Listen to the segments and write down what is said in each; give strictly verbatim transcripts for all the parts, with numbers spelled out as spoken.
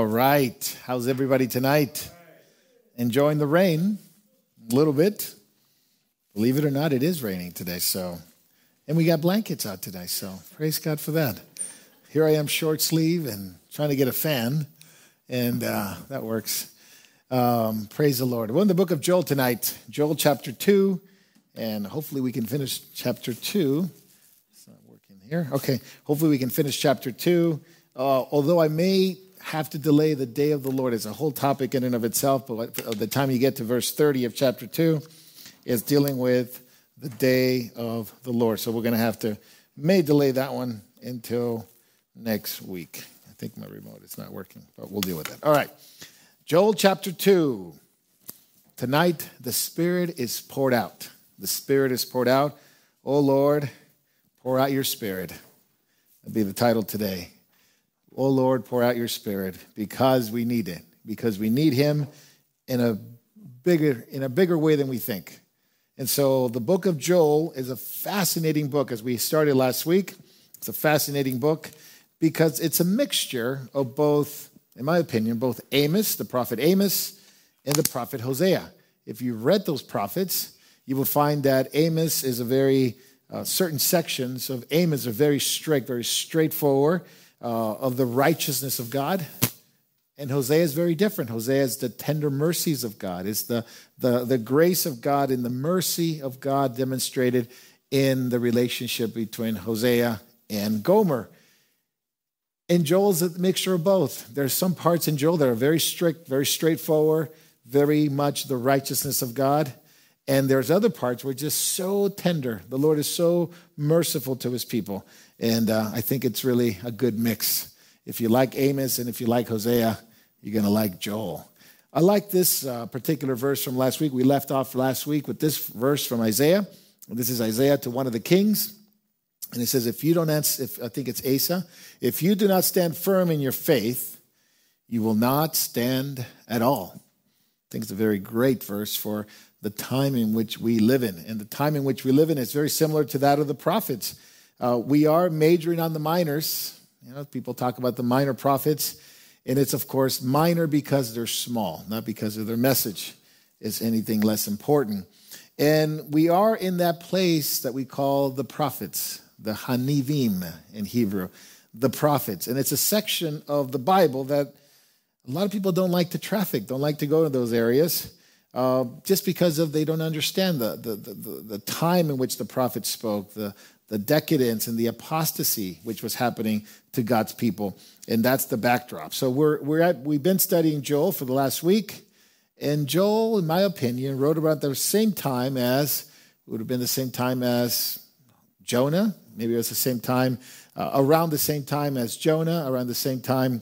All right. How's everybody tonight? Enjoying the rain a little bit. Believe it or not, it is raining today. So, and we got blankets out today. So praise God for that. Here I am, short sleeve and trying to get a fan, and uh, that works. Um, praise the Lord. We're in the book of Joel tonight, Joel chapter two, and hopefully we can finish chapter two. It's not working here. Okay, hopefully we can finish chapter two. Uh, although I may have to delay the day of the Lord. It's a whole topic in and of itself, but by the time you get to verse thirty of chapter two, it's dealing with the day of the Lord. So we're going to have to, may delay that one until next week. I think my remote is not working, but we'll deal with it. All right. Joel chapter two. Tonight, the Spirit is poured out. The Spirit is poured out. Oh, Lord, pour out your Spirit. That'll be the title today. Oh, Lord, pour out your Spirit because we need it, because we need him in a bigger in a bigger way than we think. And so the book of Joel is a fascinating book, as we started last week. It's a fascinating book because it's a mixture of both, in my opinion, both Amos, the prophet Amos, and the prophet Hosea. If you've read those prophets, you will find that Amos is a very, uh, certain sections of Amos are very strict, very straightforward, Uh, of the righteousness of God. And Hosea is very different. Hosea is the tender mercies of God. It's the, the, the grace of God and the mercy of God demonstrated in the relationship between Hosea and Gomer. And Joel is a mixture of both. There's some parts in Joel that are very strict, very straightforward, very much the righteousness of God. And there's other parts where it's just so tender. The Lord is so merciful to his people. And uh, I think it's really a good mix. If you like Amos and if you like Hosea, you're going to like Joel. I like this uh, particular verse from last week. We left off last week with this verse from Isaiah. This is Isaiah to one of the kings. And it says, if you don't, answer, if I think it's Asa, if you do not stand firm in your faith, you will not stand at all. I think it's a very great verse for the time in which we live in. And the time in which we live in is very similar to that of the prophets. Uh, we are majoring on the minors. You know, people talk about the minor prophets, and it's, of course, minor because they're small, not because of their message is anything less important. And we are in that place that we call the prophets, the Hanivim in Hebrew, the prophets. And it's a section of the Bible that a lot of people don't like to traffic, don't like to go to those areas. Uh, just because of they don't understand the, the, the, the time in which the prophets spoke, the, the decadence and the apostasy which was happening to God's people. And that's the backdrop. So we're, we're at, we've been studying Joel for the last week. And Joel, in my opinion, wrote about the same time as, it would have been the same time as Jonah. Maybe it was the same time, uh, around the same time as Jonah, around the same time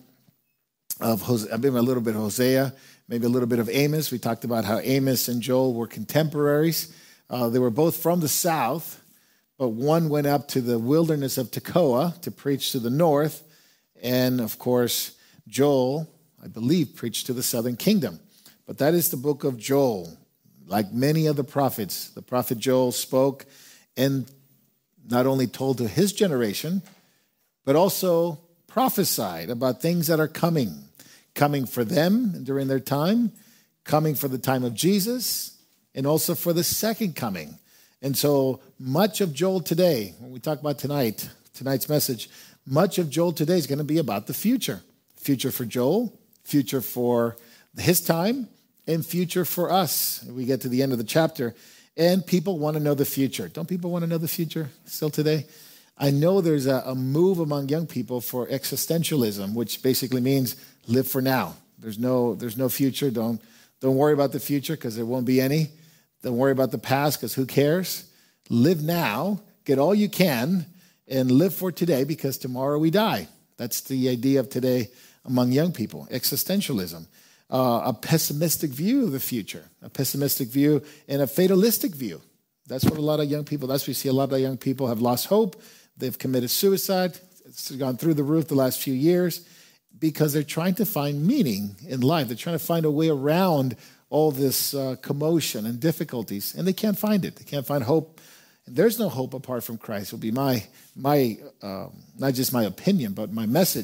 of Hosea, I've been a little bit of Hosea, maybe a little bit of Amos. We talked about how Amos and Joel were contemporaries. Uh, they were both from the south, but one went up to the wilderness of Tekoa to preach to the north. And, of course, Joel, I believe, preached to the southern kingdom. But that is the book of Joel. Like many of the prophets, the prophet Joel spoke and not only told to his generation, but also prophesied about things that are coming. Coming for them during their time, coming for the time of Jesus, and also for the second coming. And so much of Joel today, when we talk about tonight, tonight's message, much of Joel today is going to be about the future. Future for Joel, future for his time, and future for us. We get to the end of the chapter, and people want to know the future. Don't people want to know the future still today? I know there's a, a move among young people for existentialism, which basically means live for now. There's no, there's no future. Don't, don't worry about the future because there won't be any. Don't worry about the past because who cares? Live now, get all you can, and live for today because tomorrow we die. That's the idea of today among young people, existentialism. Uh, a pessimistic view of the future, a pessimistic view and a fatalistic view. That's what a lot of young people, that's what we see a lot of young people have lost hope. They've committed suicide. It's gone through the roof the last few years because they're trying to find meaning in life. They're trying to find a way around all this uh, commotion and difficulties, and they can't find it. They can't find hope. And there's no hope apart from Christ, will be my, my um, not just my opinion, but my message.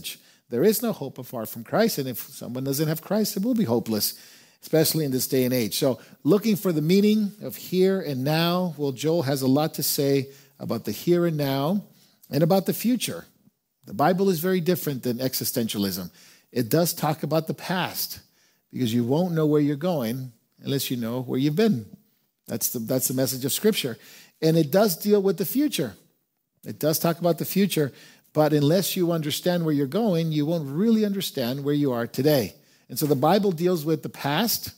There is no hope apart from Christ, and if someone doesn't have Christ, it will be hopeless, especially in this day and age. So looking for the meaning of here and now, well, Joel has a lot to say about the here and now and about the future. The Bible is very different than existentialism. It does talk about the past because you won't know where you're going unless you know where you've been. That's the, that's the message of Scripture. And it does deal with the future. It does talk about the future, but unless you understand where you're going, you won't really understand where you are today. And so the Bible deals with the past.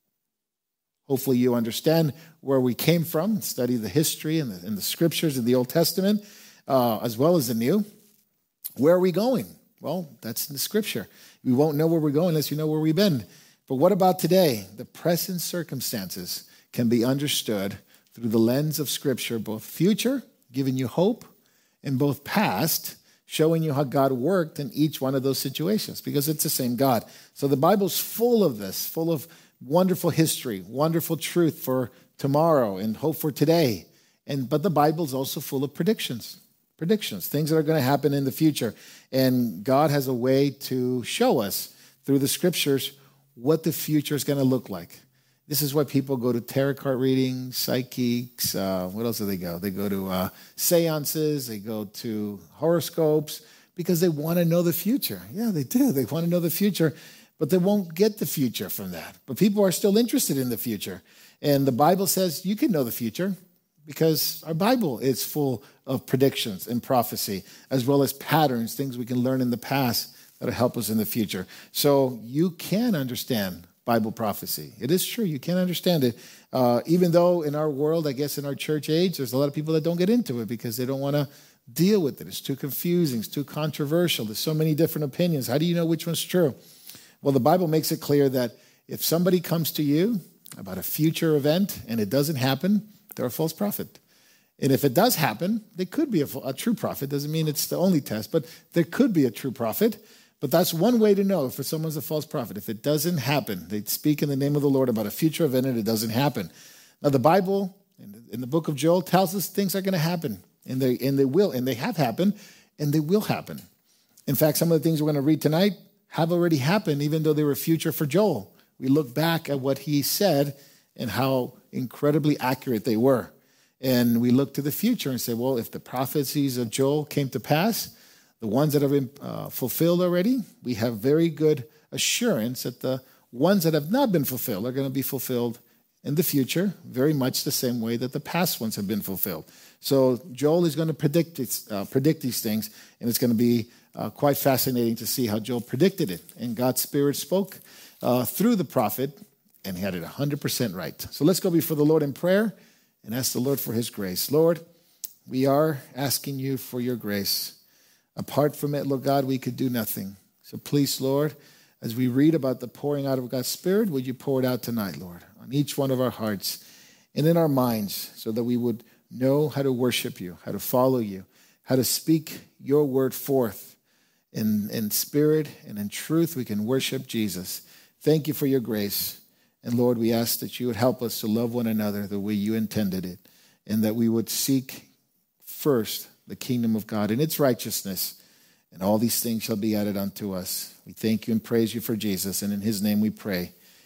Hopefully you understand where we came from, study the history and the, and the Scriptures in the Old Testament, uh, as well as the New. Where are we going? Well, that's in the Scripture. We won't know where we're going unless you know where we've been. But what about today? The present circumstances can be understood through the lens of Scripture, both future, giving you hope, and both past, showing you how God worked in each one of those situations, because it's the same God. So the Bible's full of this, full of wonderful history, wonderful truth for tomorrow and hope for today. And but the Bible's also full of predictions, predictions, things that are going to happen in the future. And God has a way to show us through the Scriptures what the future is going to look like. This is why people go to tarot card readings, psychics. Uh, what else do they go? They go to uh, seances. They go to horoscopes because they want to know the future. Yeah, they do. They want to know the future, but they won't get the future from that. But people are still interested in the future. And the Bible says you can know the future because our Bible is full of predictions and prophecy, as well as patterns, things we can learn in the past that'll help us in the future. So you can understand Bible prophecy. It is true. You can't understand it. Uh, even though in our world, I guess in our church age, there's a lot of people that don't get into it because they don't want to deal with it. It's too confusing. It's too controversial. There's so many different opinions. How do you know which one's true? Well, the Bible makes it clear that if somebody comes to you about a future event and it doesn't happen, they're a false prophet. And if it does happen, they could be a, a true prophet. Doesn't mean it's the only test, but there could be a true prophet. But that's one way to know if someone's a false prophet. If it doesn't happen, they speak in the name of the Lord about a future event and it doesn't happen. Now, the Bible in the book of Joel tells us things are going to happen, and they and they will, and they have happened, and they will happen. In fact, some of the things we're going to read tonight have already happened, even though they were future for Joel. We look back at what he said and how incredibly accurate they were. And we look to the future and say, well, if the prophecies of Joel came to pass, the ones that have been uh, fulfilled already, we have very good assurance that the ones that have not been fulfilled are going to be fulfilled in the future, very much the same way that the past ones have been fulfilled. So Joel is going to predict uh, predict these things, and it's going to be uh, quite fascinating to see how Joel predicted it. And God's Spirit spoke uh, through the prophet, and he had it one hundred percent right. So let's go before the Lord in prayer and ask the Lord for his grace. Lord, we are asking you for your grace. Apart from it, Lord God, we could do nothing. So please, Lord, as we read about the pouring out of God's Spirit, would you pour it out tonight, Lord, on each one of our hearts and in our minds so that we would know how to worship you, how to follow you, how to speak your word forth. In, in spirit and in truth, we can worship Jesus. Thank you for your grace. And Lord, we ask that you would help us to love one another the way you intended it, and that we would seek first the kingdom of God and its righteousness, and all these things shall be added unto us. We thank you and praise you for Jesus, and in his name we pray.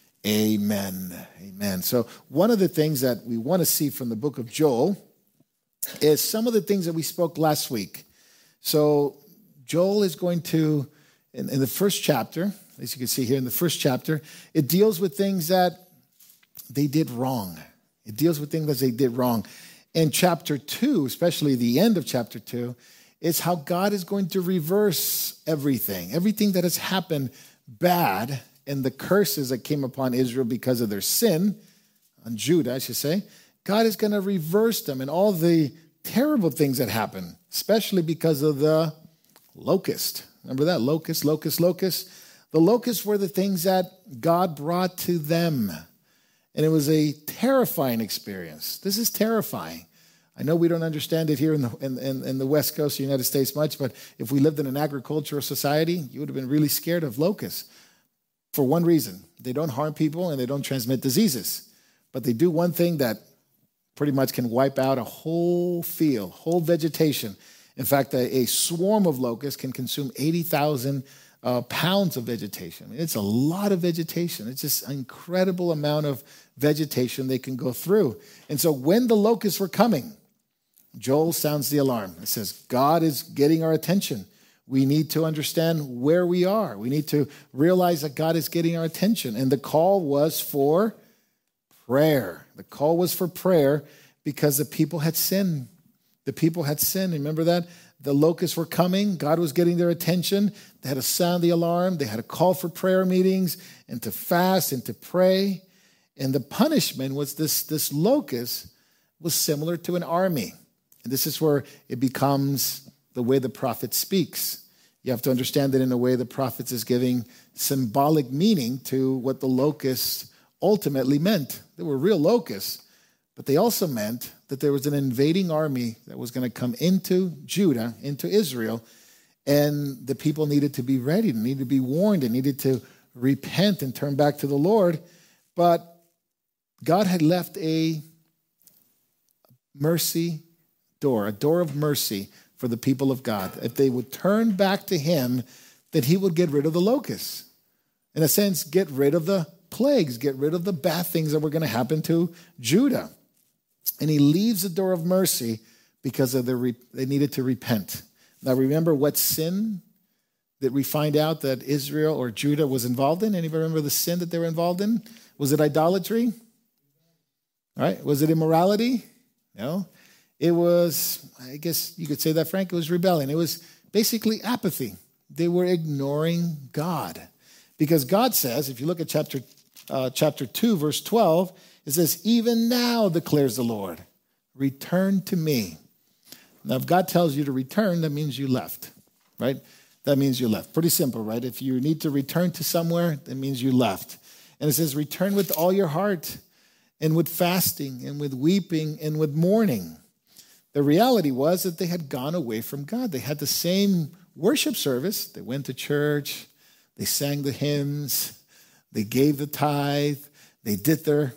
Amen. Amen. So one of the things that we want to see from the book of Joel is some of the things that we spoke last week. So Joel is going to, in, in the first chapter, as you can see here in the first chapter, it deals with things that they did wrong. It deals with things that they did wrong. In chapter two, especially the end of chapter two, is how God is going to reverse everything. Everything that has happened bad and the curses that came upon Israel because of their sin, on Judah, I should say, God is going to reverse them and all the terrible things that happened, especially because of the locust. Remember that? Locust, locust, locust. The locusts were the things that God brought to them. And it was a terrifying experience. This is terrifying. I know we don't understand it here in the, in, in, in the West Coast of the United States much, but if we lived in an agricultural society, you would have been really scared of locusts for one reason. They don't harm people and they don't transmit diseases. But they do one thing that pretty much can wipe out a whole field, whole vegetation. In fact, a, a swarm of locusts can consume eighty thousand uh, pounds of vegetation. I mean, it's a lot of vegetation. It's just an incredible amount of vegetation they can go through. And so when the locusts were coming, Joel sounds the alarm. It says, God is getting our attention. We need to understand where we are. We need to realize that God is getting our attention. And the call was for prayer. The call was for prayer because the people had sinned. The people had sinned. Remember that? The locusts were coming. God was getting their attention. They had to sound the alarm. They had to call for prayer meetings and to fast and to pray. And the punishment was this, this locust was similar to an army. And this is where it becomes the way the prophet speaks. You have to understand that in a way the prophet is giving symbolic meaning to what the locusts ultimately meant. They were real locusts, but they also meant that there was an invading army that was going to come into Judah, into Israel, and the people needed to be ready, needed to be warned, and needed to repent and turn back to the Lord. But God had left a mercy door, a door of mercy for the people of God. If they would turn back to him, that he would get rid of the locusts. In a sense, get rid of the plagues, get rid of the bad things that were going to happen to Judah. And he leaves the door of mercy because of the re- they needed to repent. Now remember what sin that we find out that Israel or Judah was involved in? Anybody remember the sin that they were involved in? Was it idolatry? All right. Was it immorality? No. It was, I guess you could say that, Frank, it was rebellion. It was basically apathy. They were ignoring God. Because God says, if you look at chapter uh, chapter two, verse twelve, it says, even now declares the Lord, return to me. Now, if God tells you to return, that means you left, right? That means you left. Pretty simple, right? If you need to return to somewhere, that means you left. And it says, return with all your heart and with fasting and with weeping and with mourning. The reality was that they had gone away from God. They had the same worship service. They went to church. They sang the hymns. They gave the tithe. They did their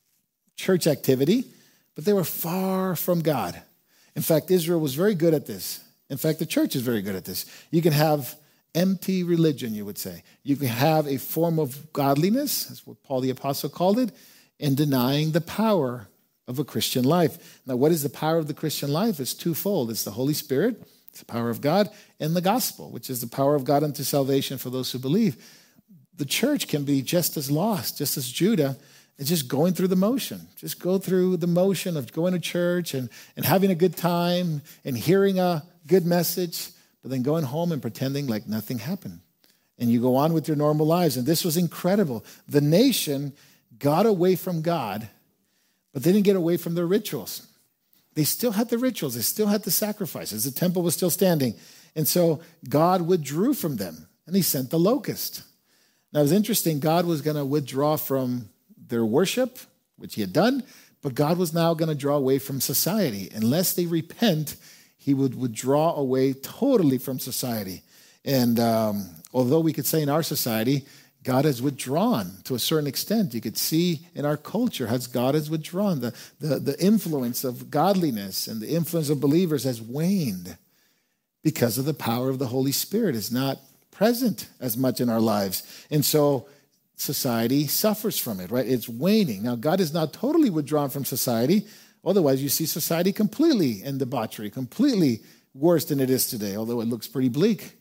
church activity, but they were far from God. In fact, Israel was very good at this. In fact, the church is very good at this. You can have empty religion, you would say. You can have a form of godliness, that's what Paul the Apostle called it, and denying the power of a Christian life. Now, what is the power of the Christian life? It's twofold. It's the Holy Spirit, it's the power of God, and the gospel, which is the power of God unto salvation for those who believe. The church can be just as lost, just as Judah, and just going through the motion. Just go through the motion of going to church and, and having a good time and hearing a good message, but then going home and pretending like nothing happened. And you go on with your normal lives. And this was incredible. The nation got away from God, but they didn't get away from their rituals. They still had the rituals. They still had the sacrifices. The temple was still standing. And so God withdrew from them, and he sent the locust. Now, it was interesting. God was going to withdraw from their worship, which he had done, but God was now going to draw away from society. Unless they repent, he would withdraw away totally from society. And um, although we could say in our society, God has withdrawn to a certain extent. You could see in our culture as God has withdrawn. The, the, the influence of godliness and the influence of believers has waned because of the power of the Holy Spirit is not present as much in our lives. And so society suffers from it, right? It's waning. Now, God is not totally withdrawn from society. Otherwise, you see society completely in debauchery, completely worse than it is today, although it looks pretty bleak.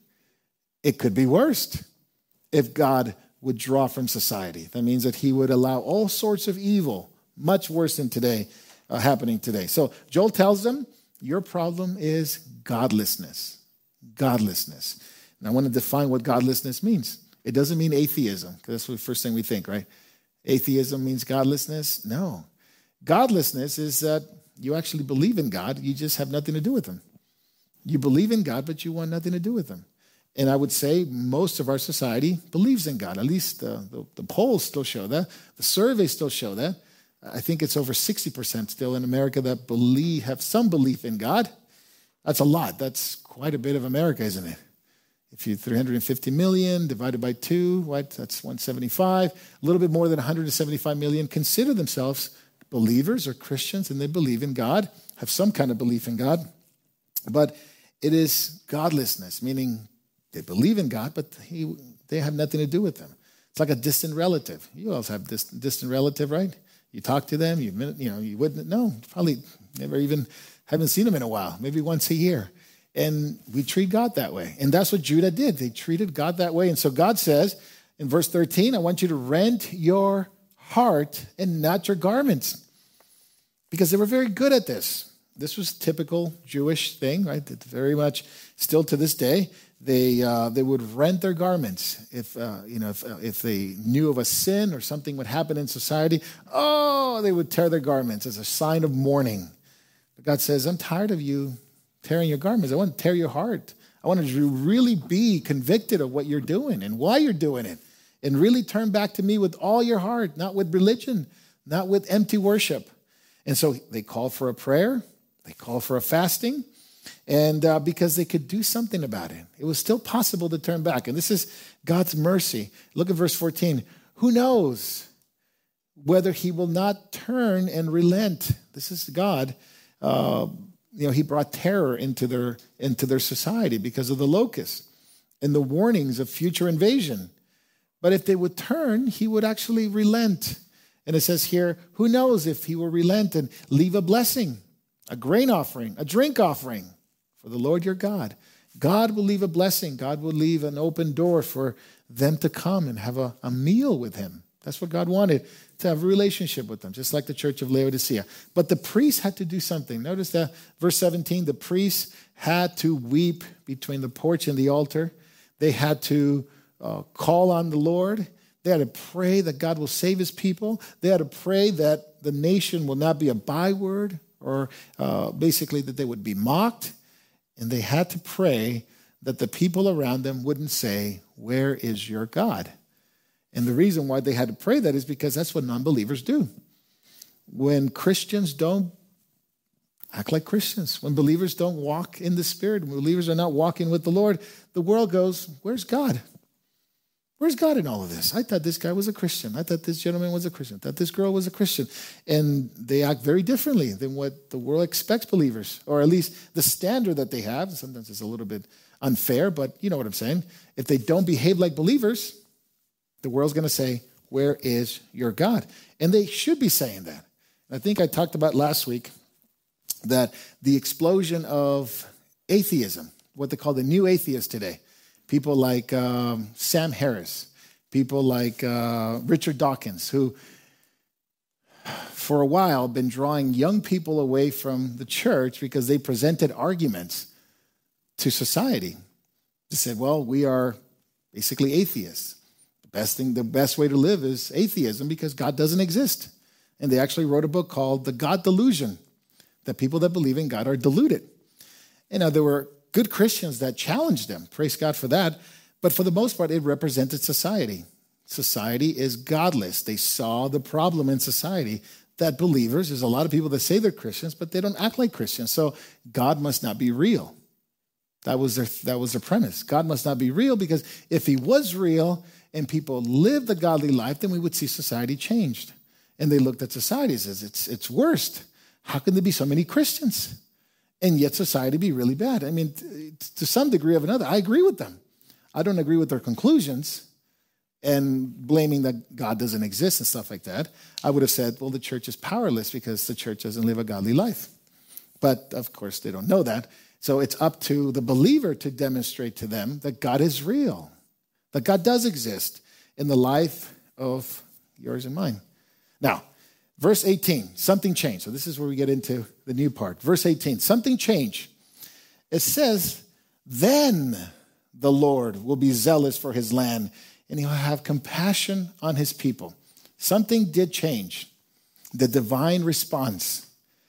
It could be worse if God would draw from society. That means that he would allow all sorts of evil, much worse than today, uh, happening today. So Joel tells them, your problem is godlessness. Godlessness. And I want to define what godlessness means. It doesn't mean atheism, because that's the first thing we think, right? Atheism means godlessness? No. Godlessness is that you actually believe in God, you just have nothing to do with him. You believe in God, but you want nothing to do with him. And I would say most of our society believes in God. At least uh, the, the polls still show that. The surveys still show that. I think it's over sixty percent still in America that believe, have some belief in God. That's a lot. That's quite a bit of America, isn't it? If you three hundred fifty million divided by two, what? That's one hundred seventy-five. A little bit more than one hundred seventy-five million consider themselves believers or Christians, and they believe in God, have some kind of belief in God. But it is godlessness, meaning They believe in God, but he, they have nothing to do with them. It's like a distant relative. You also have this distant relative, right? You talk to them, you you know, you wouldn't know. Probably never even haven't seen them in a while, maybe once a year. And we treat God that way. And that's what Judah did. They treated God that way. And so God says in verse thirteen, I want you to rend your heart and not your garments. Because they were very good at this. This was typical Jewish thing, right? That very much still to this day, they uh, they would rent their garments if uh, you know if uh, if they knew of a sin or something would happen in society. Oh, they would tear their garments as a sign of mourning. But God says, I'm tired of you tearing your garments. I want to tear your heart. I want you to really be convicted of what you're doing and why you're doing it, and really turn back to me with all your heart, not with religion, not with empty worship. And so they called for a prayer. They called for a fasting. And uh, because they could do something about it. It was still possible to turn back. And this is God's mercy. Look at verse fourteen. Who knows whether he will not turn and relent? This is God. Uh, you know, he brought terror into their, into their society because of the locusts and the warnings of future invasion. But if they would turn, he would actually relent. And it says here, who knows if he will relent and leave a blessing, a grain offering, a drink offering for the Lord your God. God will leave a blessing. God will leave an open door for them to come and have a, a meal with him. That's what God wanted, to have a relationship with them, just like the church of Laodicea. But the priests had to do something. Notice that verse seventeen, the priests had to weep between the porch and the altar. They had to uh, call on the Lord. They had to pray that God will save his people. They had to pray that the nation will not be a byword, or uh, basically that they would be mocked. And they had to pray that the people around them wouldn't say, where is your God? And the reason why they had to pray that is because that's what non-believers do. When Christians don't act like Christians, when believers don't walk in the Spirit, when believers are not walking with the Lord, the world goes, where's God? Where's God in all of this? I thought this guy was a Christian. I thought this gentleman was a Christian. I thought this girl was a Christian. And they act very differently than what the world expects believers, or at least the standard that they have. Sometimes it's a little bit unfair, but you know what I'm saying. If they don't behave like believers, the world's going to say, where is your God? And they should be saying that. I think I talked about last week that the explosion of atheism, what they call the new atheists today, people like um, Sam Harris, people like uh, Richard Dawkins, who for a while been drawing young people away from the church because they presented arguments to society. They said, well, we are basically atheists. The best thing, the best way to live is atheism because God doesn't exist. And they actually wrote a book called The God Delusion, that people that believe in God are deluded. You know, there were good Christians that challenged them. Praise God for that. But for the most part, it represented society. Society is godless. They saw the problem in society that believers, there's a lot of people that say they're Christians, but they don't act like Christians. So God must not be real. That was their, that was their premise. God must not be real, because if he was real and people lived a godly life, then we would see society changed. And they looked at society and says, it's, it's worst. How can there be so many Christians? And yet society be really bad. I mean, t- to some degree or another, I agree with them. I don't agree with their conclusions and blaming that God doesn't exist and stuff like that. I would have said, well, the church is powerless because the church doesn't live a godly life. But of course, they don't know that. So it's up to the believer to demonstrate to them that God is real, that God does exist in the life of yours and mine. Now, verse eighteen, something changed. So this is where we get into the new part. Verse eighteen, something changed. It says, then the Lord will be zealous for his land, and he'll have compassion on his people. Something did change. The divine response.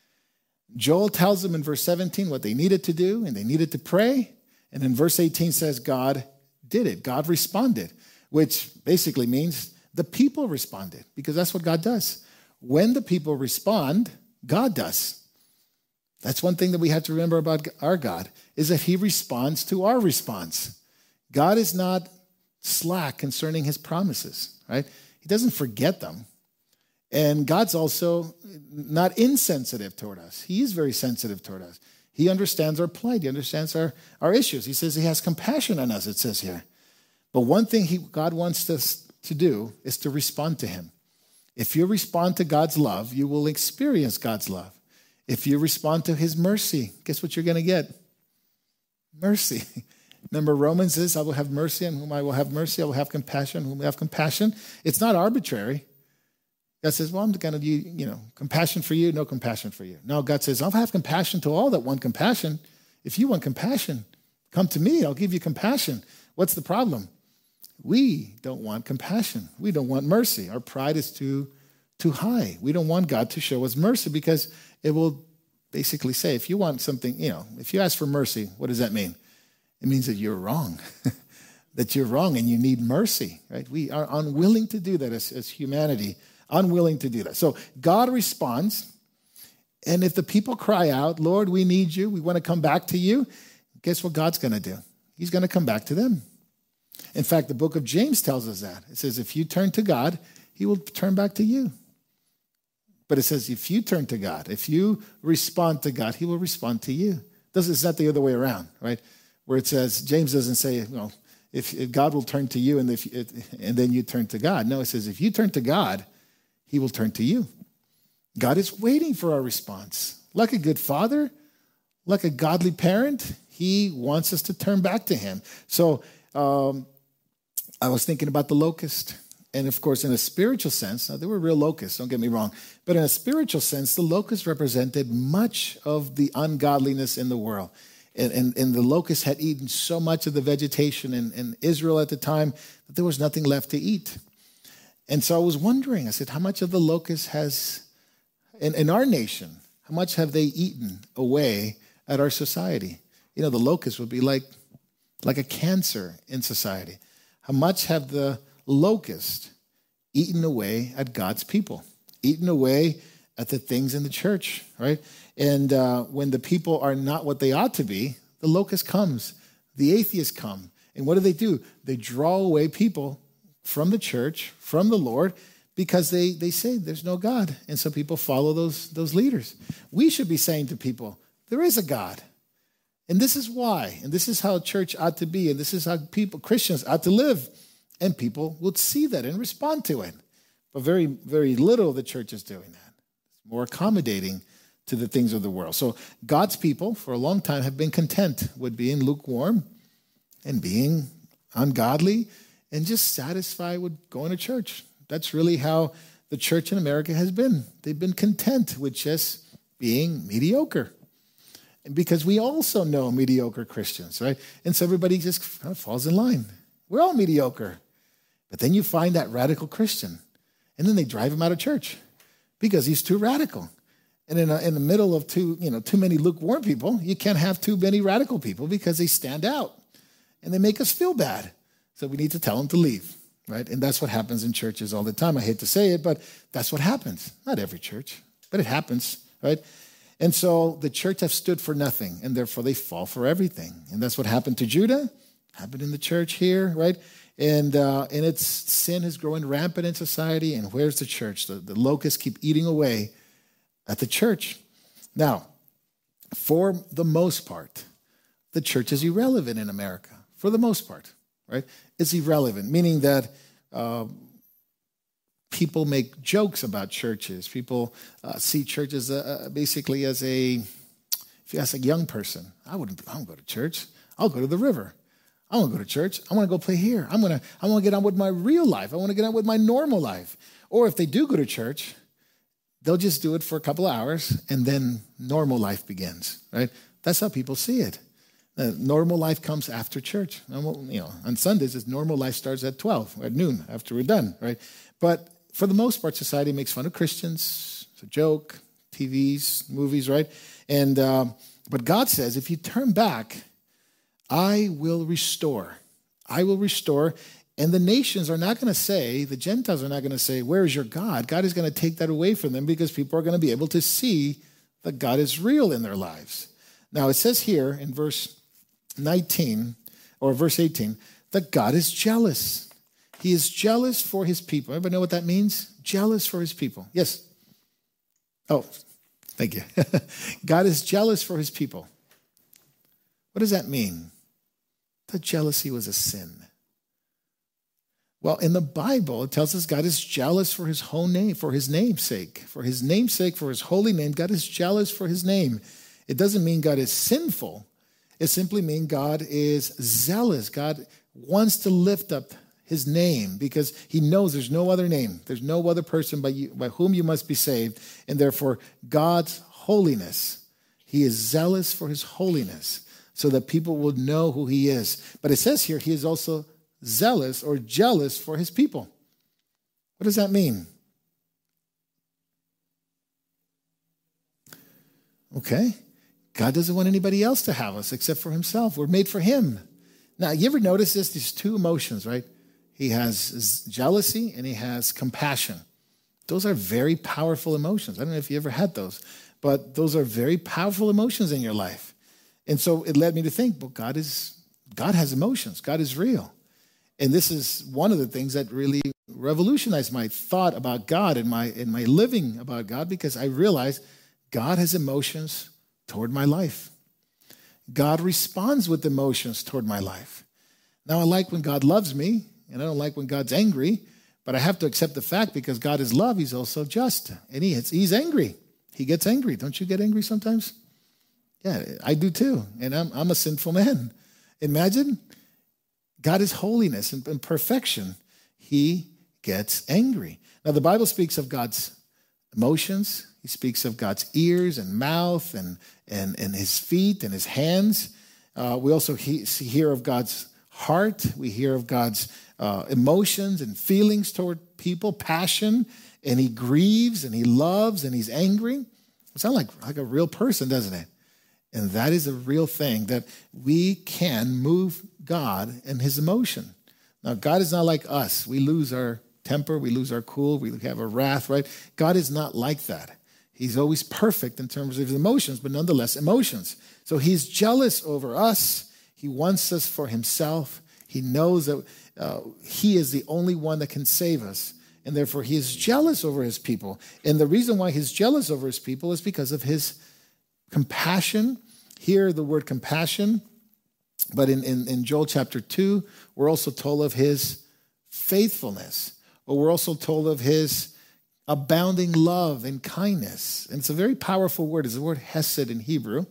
Joel tells them in verse seventeen what they needed to do, and they needed to pray. And in verse eighteen says God did it. God responded, which basically means the people responded, because that's what God does. When the people respond, God does. That's one thing that we have to remember about our God, is that he responds to our response. God is not slack concerning his promises, right? He doesn't forget them. And God's also not insensitive toward us. He is very sensitive toward us. He understands our plight. He understands our, our issues. He says he has compassion on us, it says here. But one thing he, God wants us to do is to respond to him. If you respond to God's love, you will experience God's love. If you respond to his mercy, guess what you're going to get? Mercy. Remember, Romans says, I will have mercy on whom I will have mercy. I will have compassion on whom I have compassion. It's not arbitrary. God says, well, I'm going to do, you know, compassion for you, no compassion for you. No, God says, I'll have compassion to all that want compassion. If you want compassion, come to me. I'll give you compassion. What's the problem? We don't want compassion. We don't want mercy. Our pride is too, too high. We don't want God to show us mercy because it will basically say, if you want something, you know, if you ask for mercy, what does that mean? It means that you're wrong, that you're wrong and you need mercy, right? We are unwilling to do that as, as humanity, unwilling to do that. So God responds, and if the people cry out, Lord, we need you, we want to come back to you, guess what God's going to do? He's going to come back to them. In fact, the book of James tells us that. It says, if you turn to God, he will turn back to you. But it says, if you turn to God, if you respond to God, he will respond to you. It's not the other way around, right? Where it says, James doesn't say, well, if, if God will turn to you and, if, and then you turn to God. No, it says, if you turn to God, he will turn to you. God is waiting for our response. Like a good father, like a godly parent, he wants us to turn back to him. So um, I was thinking about the locust. And of course, in a spiritual sense, now, they were real locusts, don't get me wrong. But in a spiritual sense, the locust represented much of the ungodliness in the world. And, and, and the locust had eaten so much of the vegetation in, in Israel at the time that there was nothing left to eat. And so I was wondering, I said, how much of the locust has, in, in our nation, how much have they eaten away at our society? You know, the locust would be like, like a cancer in society. How much have the locust eaten away at God's people, eaten away at the things in the church, right? And uh, when the people are not what they ought to be, the locust comes, the atheists come. And what do they do? They draw away people from the church, from the Lord, because they, they say there's no God. And so people follow those, those leaders. We should be saying to people, there is a God. And this is why. And this is how church ought to be. And this is how people, Christians ought to live. And people would see that and respond to it. But very, very little of the church is doing that. It's more accommodating to the things of the world. So God's people for a long time have been content with being lukewarm and being ungodly and just satisfied with going to church. That's really how the church in America has been. They've been content with just being mediocre. And because we also know mediocre Christians, right? And so everybody just kind of falls in line. We're all mediocre. But then you find that radical Christian, and then they drive him out of church because he's too radical. And in, a, in the middle of too, you know, too many lukewarm people, you can't have too many radical people because they stand out and they make us feel bad. So we need to tell them to leave, right? And that's what happens in churches all the time. I hate to say it, but that's what happens. Not every church, but it happens, right? And so the church have stood for nothing, and therefore they fall for everything. And that's what happened to Judah, happened in the church here, right? And uh, and its sin is growing rampant in society. And where's the church? The, the locusts keep eating away at the church. Now, for the most part, the church is irrelevant in America. For the most part, right? It's irrelevant, meaning that uh, people make jokes about churches. People uh, see churches uh, basically as a, if you ask a young person, I wouldn't, I don't go to church. I'll go to the river. I want to go to church. I want to go play here. I'm going to, I want to get on with my real life. I want to get on with my normal life. Or if they do go to church, they'll just do it for a couple of hours and then normal life begins, right? That's how people see it. Uh, normal life comes after church. Normal, you know, on Sundays, it's normal life starts at twelve, at noon, after we're done, right? But for the most part, society makes fun of Christians. It's a joke, T Vs, movies, right? And um, but God says, if you turn back, I will restore. I will restore. And the nations are not going to say, the Gentiles are not going to say, where is your God? God is going to take that away from them because people are going to be able to see that God is real in their lives. Now, it says here in verse nineteen, or verse eighteen, that God is jealous. He is jealous for his people. Everybody know what that means? jealous for his people. Yes. Oh, thank you. God is jealous for his people. What does that mean? That jealousy was a sin. Well, in the Bible, it tells us God is jealous for his whole name, for his name's sake. For his name's sake, for his holy name, God is jealous for his name. It doesn't mean God is sinful. It simply means God is zealous. God wants to lift up his name because he knows there's no other name. There's no other person by, you, by whom you must be saved. And therefore, God's holiness, he is zealous for his holiness so that people will know who he is. But it says here, he is also zealous or jealous for his people. What does that mean? Okay. God doesn't want anybody else to have us except for himself. We're made for him. Now, you ever notice this? These two emotions, right? He has jealousy and he has compassion. Those are very powerful emotions. I don't know if you ever had those, but those are very powerful emotions in your life. And so it led me to think, well, God is, God has emotions. God is real. And this is one of the things that really revolutionized my thought about God and my, and my living about God, because I realized God has emotions toward my life. God responds with emotions toward my life. Now, I like when God loves me, and I don't like when God's angry, but I have to accept the fact because God is love, he's also just. And he, he's angry. He gets angry. Don't you get angry sometimes? Yeah, I do too. And I'm, I'm a sinful man. Imagine God is holiness and, and perfection. He gets angry. Now, the Bible speaks of God's emotions. He speaks of God's ears and mouth and, and, and his feet and his hands. Uh, we also he, hear of God's heart. We hear of God's uh, emotions and feelings toward people, passion, and he grieves and he loves and he's angry. It sounds like, like a real person, doesn't it? And that is a real thing, that we can move God and his emotion. Now, God is not like us. We lose our temper. We lose our cool. We have a wrath, right? God is not like that. He's always perfect in terms of his emotions, but nonetheless emotions. So he's jealous over us. He wants us for himself. He knows that uh, he is the only one that can save us. And therefore, he is jealous over his people. And the reason why he's jealous over his people is because of his compassion. Here, the word compassion. But in, in, in Joel chapter two, we're also told of his faithfulness. Or we're also told of his abounding love and kindness. And it's a very powerful word. It's the word hesed in Hebrew.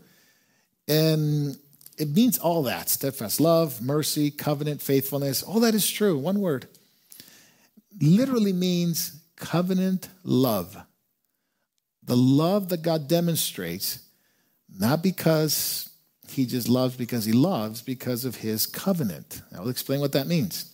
And it means all that. Steadfast love, mercy, covenant, faithfulness. All that is true. One word. Literally means covenant love. The love that God demonstrates, not because he just loves because he loves, because of his covenant. I'll explain what that means.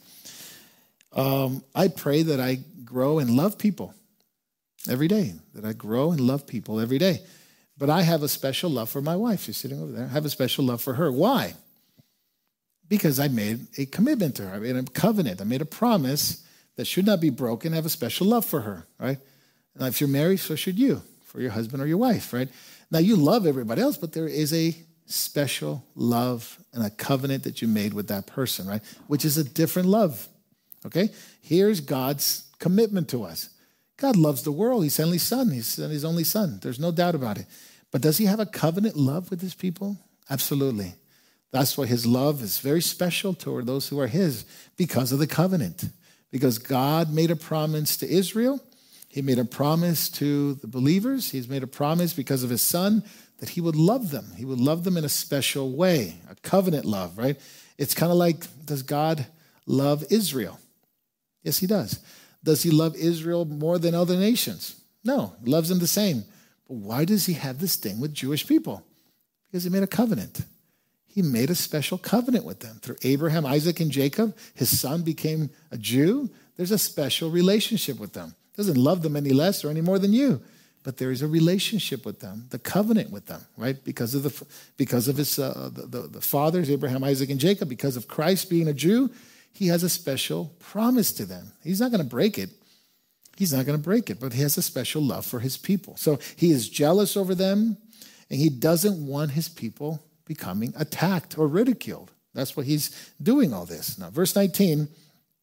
Um, I pray that I grow and love people every day, that I grow and love people every day. But I have a special love for my wife. She's sitting over there. I have a special love for her. Why? Because I made a commitment to her. I made a covenant. I made a promise that should not be broken. I have a special love for her, right? Now, if you're married, so should you, for your husband or your wife, right? Now, you love everybody else, but there is a special love and a covenant that you made with that person, right? Which is a different love, okay? Here's God's commitment to us. God loves the world. He sent his son. He sent his only son. There's no doubt about it. But does he have a covenant love with his people? Absolutely. That's why his love is very special toward those who are his, because of the covenant. Because God made a promise to Israel. He made a promise to the believers. He's made a promise because of his son that he would love them. He would love them in a special way, a covenant love, right? It's kind of like, does God love Israel? Yes, he does. Does he love Israel more than other nations? No, he loves them the same. But why does he have this thing with Jewish people? Because he made a covenant. He made a special covenant with them. Through Abraham, Isaac, and Jacob, his son became a Jew. There's a special relationship with them. Doesn't love them any less or any more than you, but there is a relationship with them, the covenant with them, right? Because of the because of his uh, the, the, the fathers, Abraham, Isaac, and Jacob, because of Christ being a Jew, he has a special promise to them. He's not going to break it. He's not going to break it, but he has a special love for his people. So he is jealous over them, and he doesn't want his people becoming attacked or ridiculed. That's why he's doing all this. Now, verse nineteen,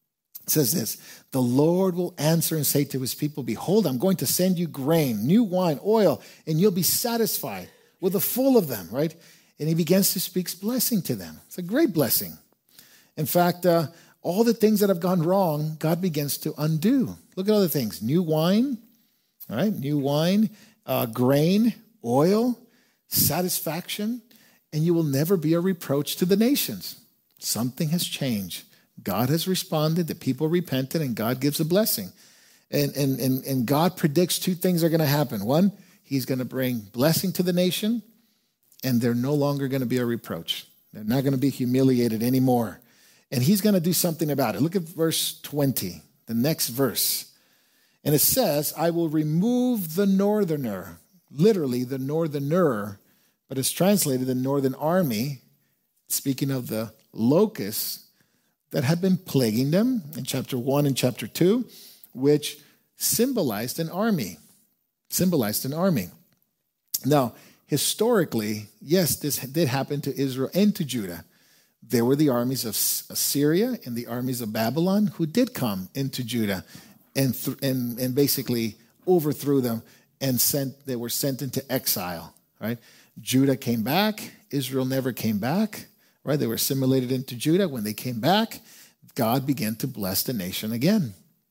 It says this, the Lord will answer and say to his people, behold, I'm going to send you grain, new wine, oil, and you'll be satisfied with a full of them, right? And he begins to speak blessing to them. It's a great blessing. In fact, uh, all the things that have gone wrong, God begins to undo. Look at all the things. New wine, all right? New wine, uh, grain, oil, satisfaction, and you will never be a reproach to the nations. Something has changed. God has responded, the people repented, and God gives a blessing. And, and, and, and God predicts two things are going to happen. One, he's going to bring blessing to the nation, and they're no longer going to be a reproach. They're not going to be humiliated anymore. And he's going to do something about it. Look at verse twenty, the next verse. And it says, I will remove the northerner, literally the northerner, but it's translated the northern army, speaking of the locusts that had been plaguing them in chapter one and chapter two, which symbolized an army, symbolized an army. Now, historically, yes, this did happen to Israel and to Judah. There were the armies of Assyria and the armies of Babylon who did come into Judah and, th- and, and basically overthrew them and sent. They were sent into exile, right? Judah came back. Israel never came back, right? They were assimilated into Judah. When they came back, God began to bless the nation again.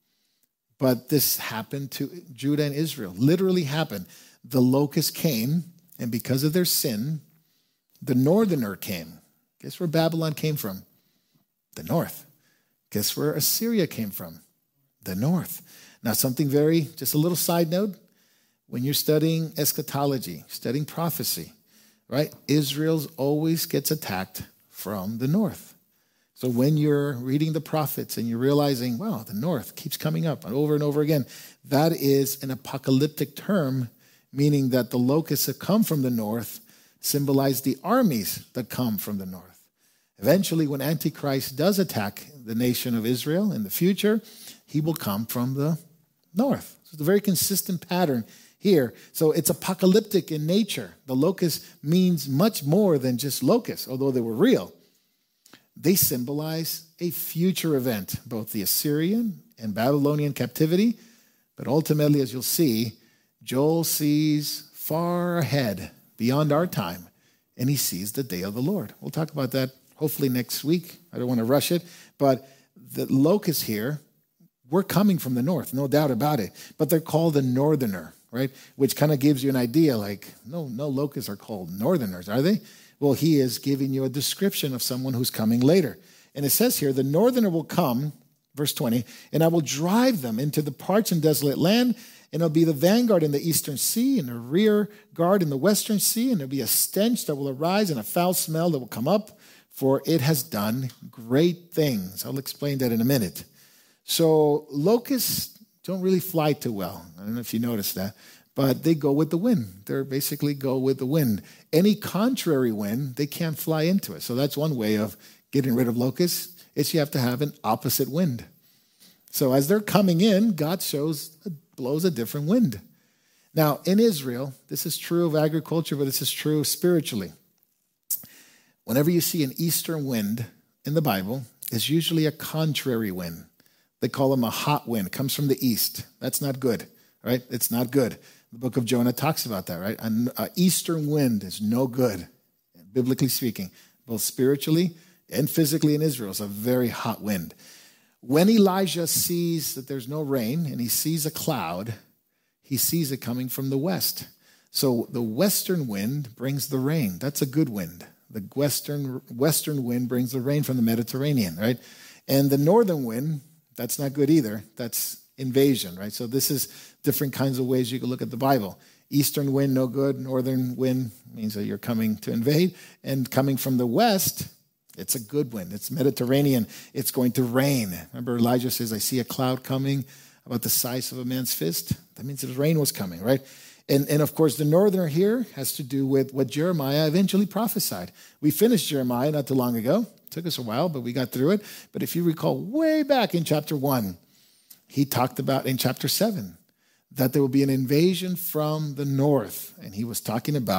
But this happened to Judah and Israel, literally happened. The locust came, and because of their sin, the northerner came. Guess where Babylon came from? The north. Guess where Assyria came from? The north. Now, something very, just a little side note. When you're studying eschatology, studying prophecy, right? Israel always gets attacked from the north. So when you're reading the prophets and you're realizing, wow, the north keeps coming up and over and over again, that is an apocalyptic term, meaning that the locusts that come from the north symbolize the armies that come from the north. Eventually, when Antichrist does attack the nation of Israel in the future, he will come from the north. So it's a very consistent pattern here. So it's apocalyptic in nature. The locust means much more than just locusts, although they were real. They symbolize a future event, both the Assyrian and Babylonian captivity. But ultimately, as you'll see, Joel sees far ahead, beyond our time, and he sees the day of the Lord. We'll talk about that hopefully next week. I don't want to rush it. But the locusts here, we're coming from the north, no doubt about it. But they're called the northerner, right? Which kind of gives you an idea, like, no, no locusts are called northerners, are they? Well, he is giving you a description of someone who's coming later. And it says here, the northerner will come, verse twenty, and I will drive them into the parched and desolate land, and it'll be the vanguard in the eastern sea and the rear guard in the western sea, and there'll be a stench that will arise and a foul smell that will come up, for it has done great things. I'll explain that in a minute. So locusts don't really fly too well. I don't know if you noticed that, but they go with the wind. They basically go with the wind. Any contrary wind, they can't fly into it. So that's one way of getting rid of locusts, is you have to have an opposite wind. So as they're coming in, God shows, blows a different wind. Now, in Israel, this is true of agriculture, but this is true spiritually. Whenever you see an eastern wind in the Bible, it's usually a contrary wind. They call them a hot wind. It comes from the east. That's not good, right? It's not good. The book of Jonah talks about that, right? An eastern wind is no good, biblically speaking, both spiritually and physically in Israel. It's a very hot wind. When Elijah sees that there's no rain and he sees a cloud, he sees it coming from the west. So the western wind brings the rain. That's a good wind. The western western wind brings the rain from the Mediterranean, right? And the northern wind, that's not good either. That's invasion, right? So this is different kinds of ways you can look at the Bible. Eastern wind, no good. Northern wind means that you're coming to invade. And coming from the west, it's a good wind. It's Mediterranean. It's going to rain. Remember Elijah says, I see a cloud coming about the size of a man's fist. That means the rain was coming, right? And, and of course, the northerner here has to do with what Jeremiah eventually prophesied. We finished Jeremiah not too long ago. It took us a while, but we got through it. But if you recall way back in chapter one, he talked about in chapter seven that there will be an invasion from the north. And he was talking about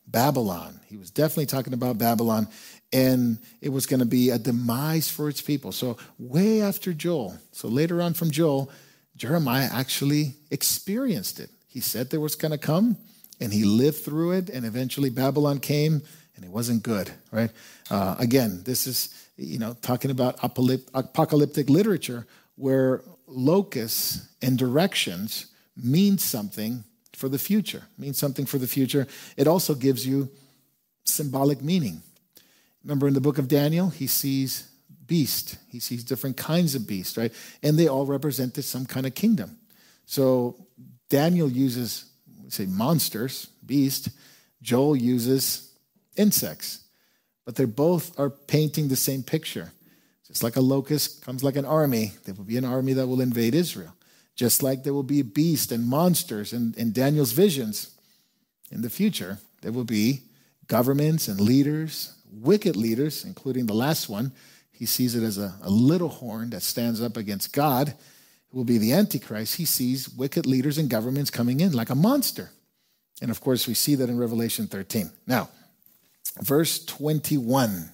Babylon. He was definitely talking about Babylon, and it was going to be a demise for its people. So way after Joel, so later on from Joel, Jeremiah actually experienced it. He said there was going to come, and he lived through it, and eventually Babylon came, and it wasn't good, right? Uh, again, this is, you know, talking about apocalyptic literature where locusts and directions mean something for the future, means something for the future. It also gives you symbolic meaning. Remember in the book of Daniel, he sees beast. He sees different kinds of beasts, right? And they all represented some kind of kingdom. So Daniel uses, say, monsters, beast. Joel uses insects. But they both are painting the same picture. Just like a locust comes like an army, there will be an army that will invade Israel. Just like there will be beasts and monsters in, in Daniel's visions in the future, there will be governments and leaders, wicked leaders, including the last one. He sees it as a, a little horn that stands up against God, who will be the Antichrist. He sees wicked leaders and governments coming in like a monster. And of course, we see that in Revelation thirteen. Now, verse twenty-one.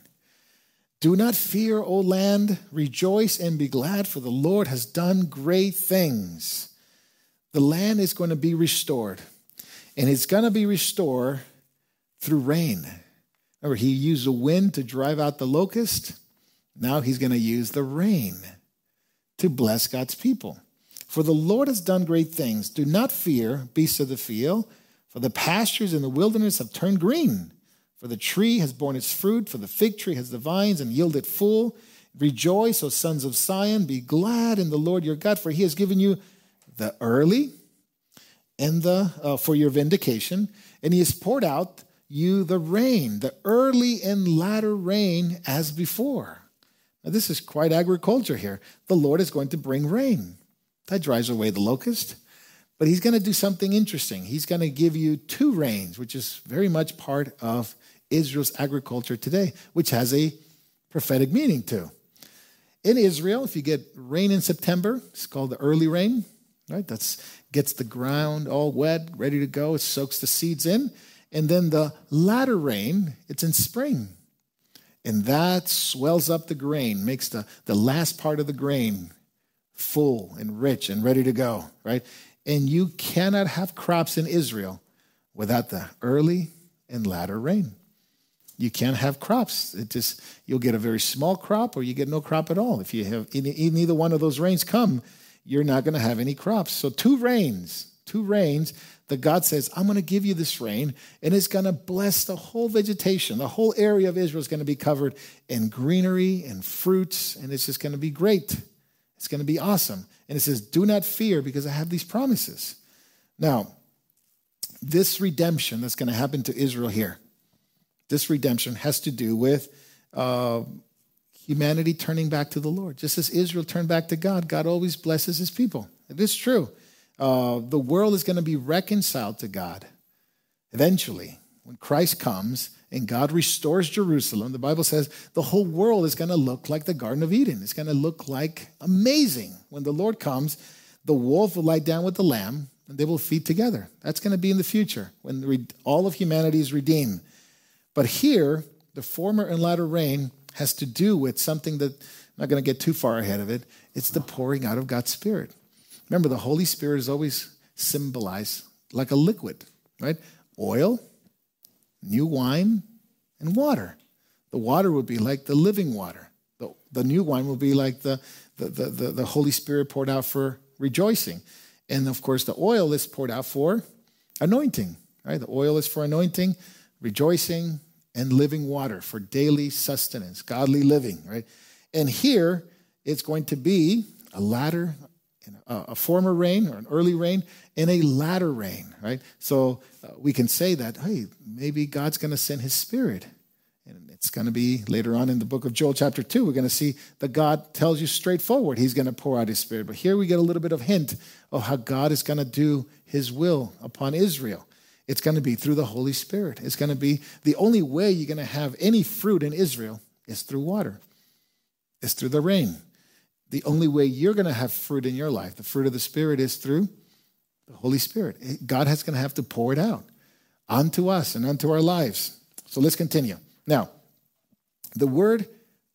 Do not fear, O land, rejoice and be glad, for the Lord has done great things. The land is going to be restored, and it's going to be restored through rain. Remember, he used the wind to drive out the locust. Now he's going to use the rain to bless God's people. For the Lord has done great things. Do not fear, beasts of the field, for the pastures in the wilderness have turned green. For the tree has borne its fruit, for the fig tree has the vines and yielded full. Rejoice, O sons of Zion, be glad in the Lord your God, for he has given you the early and the uh, for your vindication, and he has poured out you the rain, the early and latter rain as before. Now this is quite agriculture here. The Lord is going to bring rain. That drives away the locust. But he's going to do something interesting. He's going to give you two rains, which is very much part of Israel's agriculture today, which has a prophetic meaning too. In Israel, if you get rain in September, it's called the early rain, right? That gets the ground all wet, ready to go. It soaks the seeds in. And then the latter rain, it's in spring. And that swells up the grain, makes the, the last part of the grain full and rich and ready to go, right? And you cannot have crops in Israel without the early and latter rain. You can't have crops. It just, you'll get a very small crop or you get no crop at all. If you have neither one of those rains come, you're not going to have any crops. So two rains, two rains that God says, I'm going to give you this rain, and it's going to bless the whole vegetation. The whole area of Israel is going to be covered in greenery and fruits, and it's just going to be great. It's going to be awesome. And it says, do not fear because I have these promises. Now, this redemption that's going to happen to Israel here, this redemption has to do with uh, humanity turning back to the Lord. Just as Israel turned back to God, God always blesses his people. It is true. Uh, the world is going to be reconciled to God eventually. When Christ comes and God restores Jerusalem, the Bible says the whole world is going to look like the Garden of Eden. It's going to look like amazing. When the Lord comes, the wolf will lie down with the lamb and they will feed together. That's going to be in the future when all of humanity is redeemed. But here, the former and latter rain has to do with something that, I'm not going to get too far ahead of it. It's the pouring out of God's Spirit. Remember, the Holy Spirit is always symbolized like a liquid, right? Oil, new wine, and water. The water would be like the living water. The, the new wine will be like the, the, the, the, the Holy Spirit poured out for rejoicing. And, of course, the oil is poured out for anointing, right? The oil is for anointing, rejoicing, and living water for daily sustenance, godly living, right? And here, it's going to be a latter, a former rain or an early rain and a latter rain, right? So uh, we can say that, hey, maybe God's going to send his Spirit. And it's going to be later on in the book of Joel chapter two, we're going to see that God tells you straightforward he's going to pour out his Spirit. But here we get a little bit of hint of how God is going to do his will upon Israel. It's going to be through the Holy Spirit. It's going to be the only way you're going to have any fruit in Israel is through water. It's through the rain. The only way you're going to have fruit in your life, the fruit of the Spirit, is through the Holy Spirit. God is going to have to pour it out onto us and onto our lives. So let's continue. Now, the word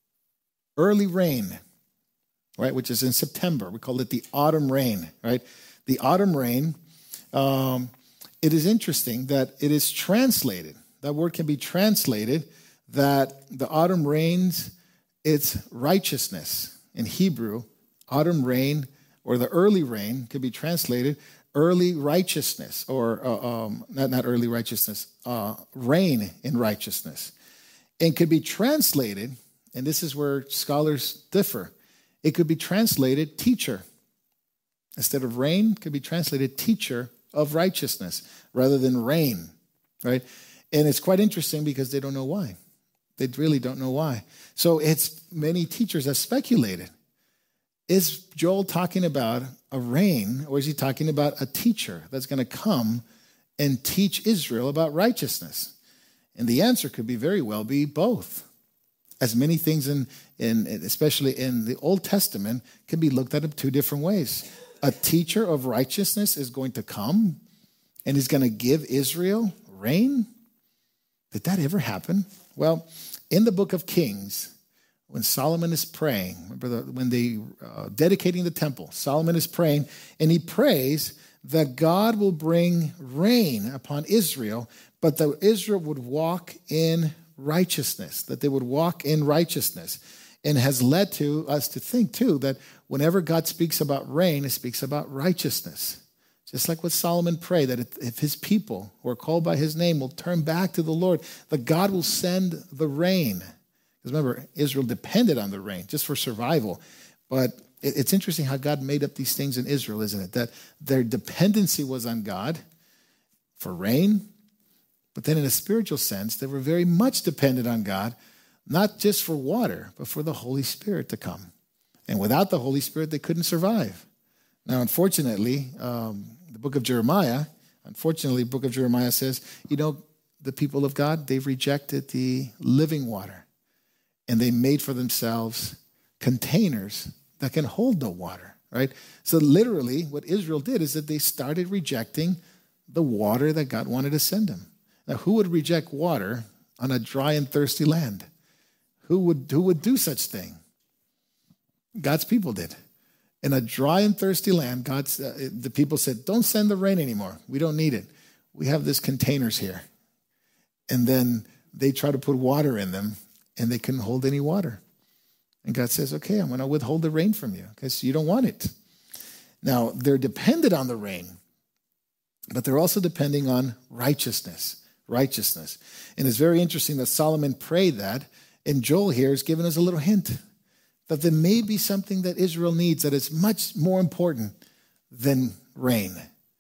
early rain, right, which is in September, we call it the autumn rain, right? The autumn rain, um, it is interesting that it is translated. That word can be translated that the autumn rains, it's righteousness. In Hebrew, autumn rain or the early rain could be translated early righteousness, or uh, um, not, not early righteousness, uh, rain in righteousness. And could be translated, and this is where scholars differ, it could be translated teacher. Instead of rain, it could be translated teacher of righteousness rather than rain, right? And it's quite interesting because they don't know why. They really don't know why. So it's many teachers have speculated. Is Joel talking about a rain, or is he talking about a teacher that's going to come and teach Israel about righteousness? And the answer could be very well be both. As many things, in, in especially in the Old Testament, can be looked at in two different ways. A teacher of righteousness is going to come and he's going to give Israel rain. Did that ever happen? Well, in the book of Kings, when Solomon is praying, remember the, when they uh, dedicating the temple, Solomon is praying, and he prays that God will bring rain upon Israel, but that Israel would walk in righteousness, that they would walk in righteousness, and has led to us to think too that whenever God speaks about rain, he speaks about righteousness. Just like what Solomon prayed, that if his people who are called by his name will turn back to the Lord, that God will send the rain. Because remember, Israel depended on the rain just for survival. But it's interesting how God made up these things in Israel, isn't it? That their dependency was on God for rain, but then in a spiritual sense, they were very much dependent on God, not just for water, but for the Holy Spirit to come. And without the Holy Spirit, they couldn't survive. Now, unfortunately, um, the book of Jeremiah, unfortunately, the book of Jeremiah says, you know, the people of God, they've rejected the living water. And they made for themselves containers that can hold the water, right? So literally, what Israel did is that they started rejecting the water that God wanted to send them. Now, who would reject water on a dry and thirsty land? Who would, who would do such thing? God's people did. In a dry and thirsty land, God's, uh, the people said, don't send the rain anymore. We don't need it. We have these containers here. And then they try to put water in them, and they couldn't hold any water. And God says, okay, I'm going to withhold the rain from you because you don't want it. Now, they're dependent on the rain, but they're also depending on righteousness, righteousness. And it's very interesting that Solomon prayed that, and Joel here is giving us a little hint that there may be something that Israel needs that is much more important than rain.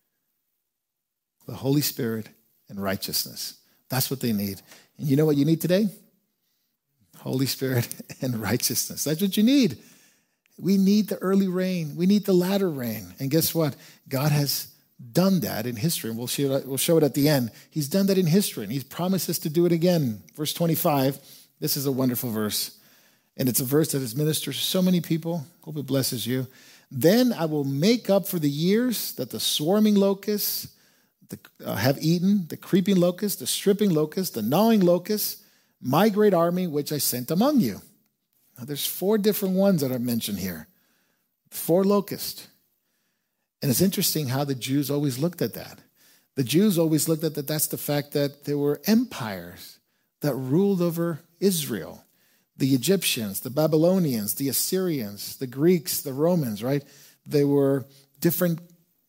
The Holy Spirit and righteousness. That's what they need. And you know what you need today? Holy Spirit and righteousness. That's what you need. We need the early rain. We need the latter rain. And guess what? God has done that in history. And we'll show it, we'll show it at the end. He's done that in history, and he's promised us to do it again. Verse twenty-five, this is a wonderful verse. And it's a verse that has ministered to so many people. Hope it blesses you. Then I will make up for the years that the swarming locusts the, uh, have eaten, the creeping locusts, the stripping locusts, the gnawing locusts, my great army which I sent among you. Now there's four different ones that are mentioned here. Four locusts. And it's interesting how the Jews always looked at that. The Jews always looked at that. That's the fact that there were empires that ruled over Israel. The Egyptians, the Babylonians, the Assyrians, the Greeks, the Romans, right? They were different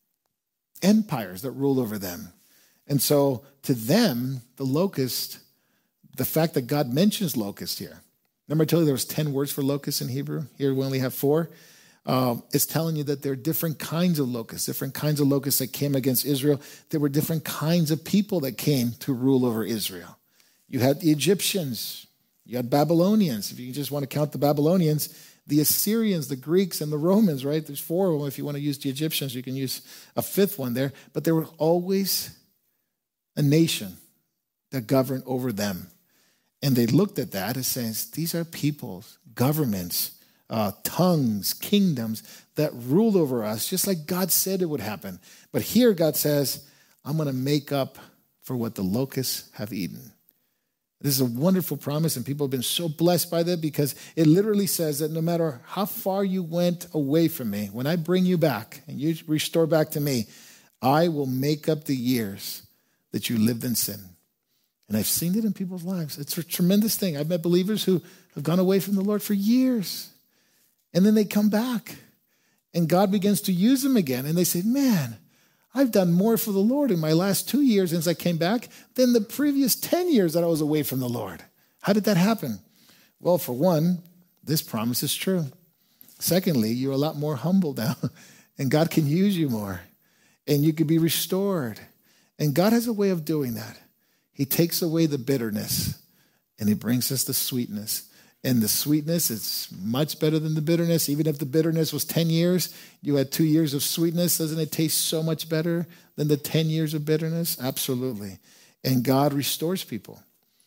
empires that ruled over them. And so to them, the locust, the fact that God mentions locust here. Remember I told you there was ten words for locust in Hebrew? Here we only have four. Um, it's telling you that there are different kinds of locusts, different kinds of locusts that came against Israel. There were different kinds of people that came to rule over Israel. You had the Egyptians. You had Babylonians. If you just want to count the Babylonians, the Assyrians, the Greeks, and the Romans, right? There's four of them. If you want to use the Egyptians, you can use a fifth one there. But there were always a nation that governed over them. And they looked at that as saying, these are peoples, governments, uh, tongues, kingdoms that ruled over us, just like God said it would happen. But here God says, I'm going to make up for what the locusts have eaten. This is a wonderful promise, and people have been so blessed by that because it literally says that no matter how far you went away from me, when I bring you back and you restore back to me, I will make up the years that you lived in sin. And I've seen it in people's lives. It's a tremendous thing. I've met believers who have gone away from the Lord for years, and then they come back, and God begins to use them again, and they say, man, I've done more for the Lord in my last two years since I came back than the previous ten years that I was away from the Lord. How did that happen? Well, for one, this promise is true. Secondly, you're a lot more humble now, and God can use you more, and you can be restored. And God has a way of doing that. He takes away the bitterness, and he brings us the sweetness. And the sweetness is much better than the bitterness. Even if the bitterness was ten years, you had two years of sweetness. Doesn't it taste so much better than the ten years of bitterness? Absolutely. And God restores people.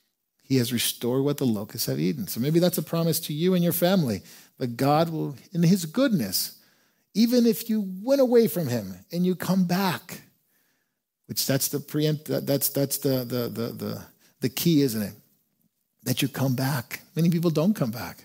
He has restored what the locusts have eaten. So maybe that's a promise to you and your family. That God will, in his goodness, even if you went away from him and you come back, which that's the preempt, that's that's the the the the, the key, isn't it? That you come back. Many people don't come back.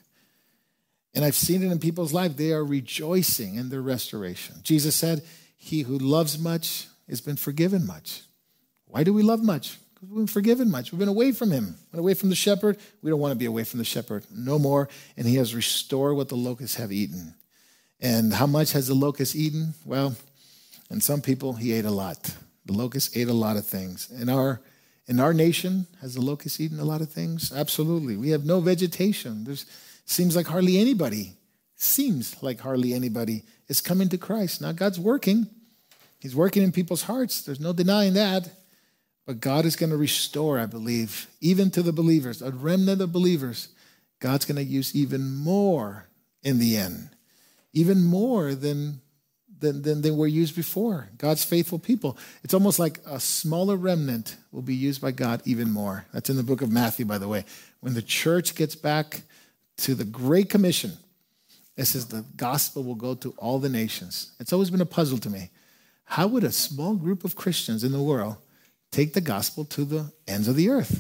And I've seen it in people's life. They are rejoicing in their restoration. Jesus said, he who loves much has been forgiven much. Why do we love much? Because we've been forgiven much. We've been away from him, been away from the shepherd. We don't want to be away from the shepherd no more. And he has restored what the locusts have eaten. And how much has the locust eaten? Well, and some people, he ate a lot. The locust ate a lot of things. In our In our nation, has the locust eaten a lot of things? Absolutely. We have no vegetation. There's seems like hardly anybody, seems like hardly anybody is coming to Christ. Now, God's working. He's working in people's hearts. There's no denying that. But God is going to restore, I believe, even to the believers, a remnant of believers. God's going to use even more in the end, even more than Than, than they were used before. God's faithful people. It's almost like a smaller remnant will be used by God even more. That's in the book of Matthew, by the way. When the church gets back to the Great Commission, it says the gospel will go to all the nations. It's always been a puzzle to me. How would a small group of Christians in the world take the gospel to the ends of the earth?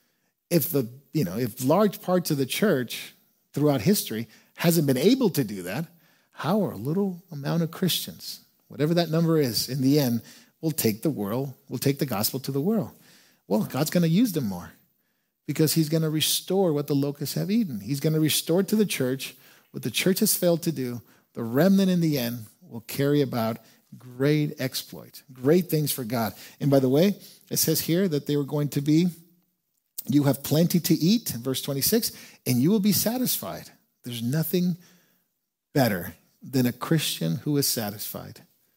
If the, you know, if large parts of the church throughout history hasn't been able to do that, how are a little amount of Christians, whatever that number is, in the end, will take the world, will take the gospel to the world? Well, God's going to use them more because he's going to restore what the locusts have eaten. He's going to restore to the church what the church has failed to do. The remnant in the end will carry about great exploits, great things for God. And by the way, it says here that they were going to be, you have plenty to eat, verse twenty-six, and you will be satisfied. There's nothing better than a Christian who is satisfied.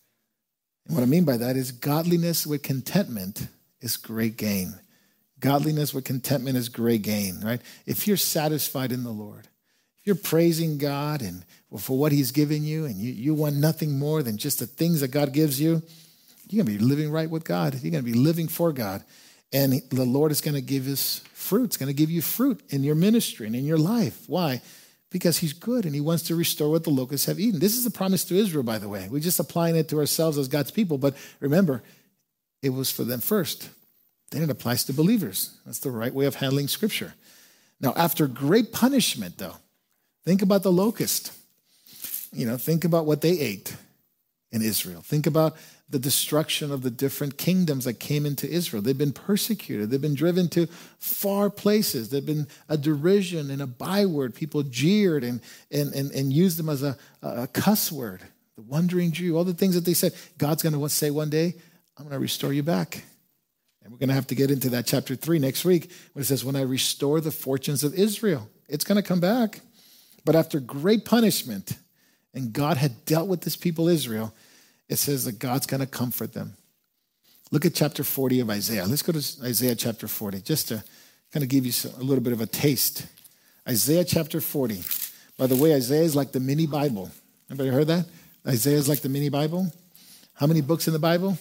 And what I mean by that is godliness with contentment is great gain. Godliness with contentment is great gain, right? If you're satisfied in the Lord, if you're praising God and for what he's given you and you, you want nothing more than just the things that God gives you, you're going to be living right with God. You're going to be living for God. And the Lord is going to give us fruit. It's going to give you fruit in your ministry and in your life. Why? Because he's good and he wants to restore what the locusts have eaten. This is a promise to Israel, by the way. We're just applying it to ourselves as God's people. But remember, it was for them first. Then it applies to believers. That's the right way of handling Scripture. Now, after great punishment, though, think about the locust. You know, think about what they ate in Israel. Think about the destruction of the different kingdoms that came into Israel. They've been persecuted. They've been driven to far places. They've been a derision and a byword. People jeered and, and, and, and used them as a, a cuss word. The wandering Jew, all the things that they said. God's going to say one day, I'm going to restore you back. And we're going to have to get into that chapter three next week when it says, when I restore the fortunes of Israel, it's going to come back. But after great punishment, and God had dealt with this people Israel, it says that God's going to comfort them. Look at chapter forty of Isaiah. Let's go to Isaiah chapter forty, just to kind of give you a little bit of a taste. Isaiah chapter forty. By the way, Isaiah is like the mini Bible. Anybody heard that? Isaiah is like the mini Bible. How many books in the Bible?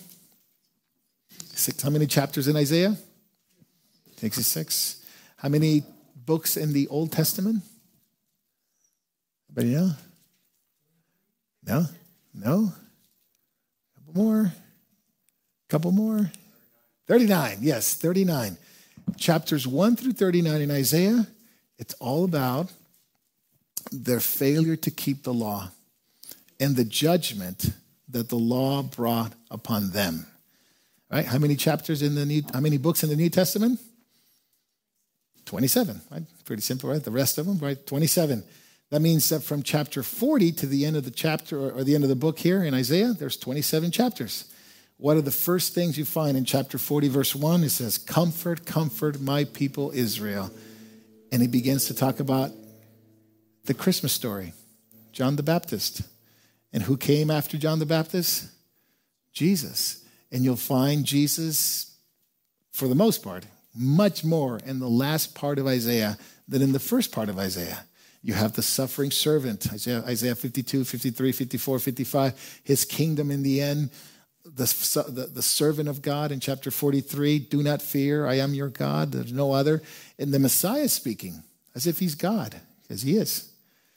Six. How many chapters in Isaiah? sixty-six. How many books in the Old Testament? Anybody know? No? No? Couple more. Couple more. thirty-nine, yes, thirty-nine. Chapters one through thirty-nine in Isaiah, it's all about their failure to keep the law and the judgment that the law brought upon them. Right? How many chapters in the New, how many books in the New Testament? twenty-seven, right? Pretty simple, right? The rest of them, right? twenty-seven. That means that from chapter forty to the end of the chapter or the end of the book here in Isaiah, there's twenty-seven chapters. What are the first things you find in chapter forty, verse one? It says, comfort, comfort my people Israel. And he begins to talk about the Christmas story, John the Baptist. And who came after John the Baptist? Jesus. And you'll find Jesus, for the most part, much more in the last part of Isaiah than in the first part of Isaiah. You have the suffering servant, Isaiah, Isaiah fifty-two, fifty-three, fifty-four, fifty-five, his kingdom in the end. The, the, the servant of God in chapter forty-three, do not fear, I am your God, there's no other. And the Messiah speaking as if he's God, because he is.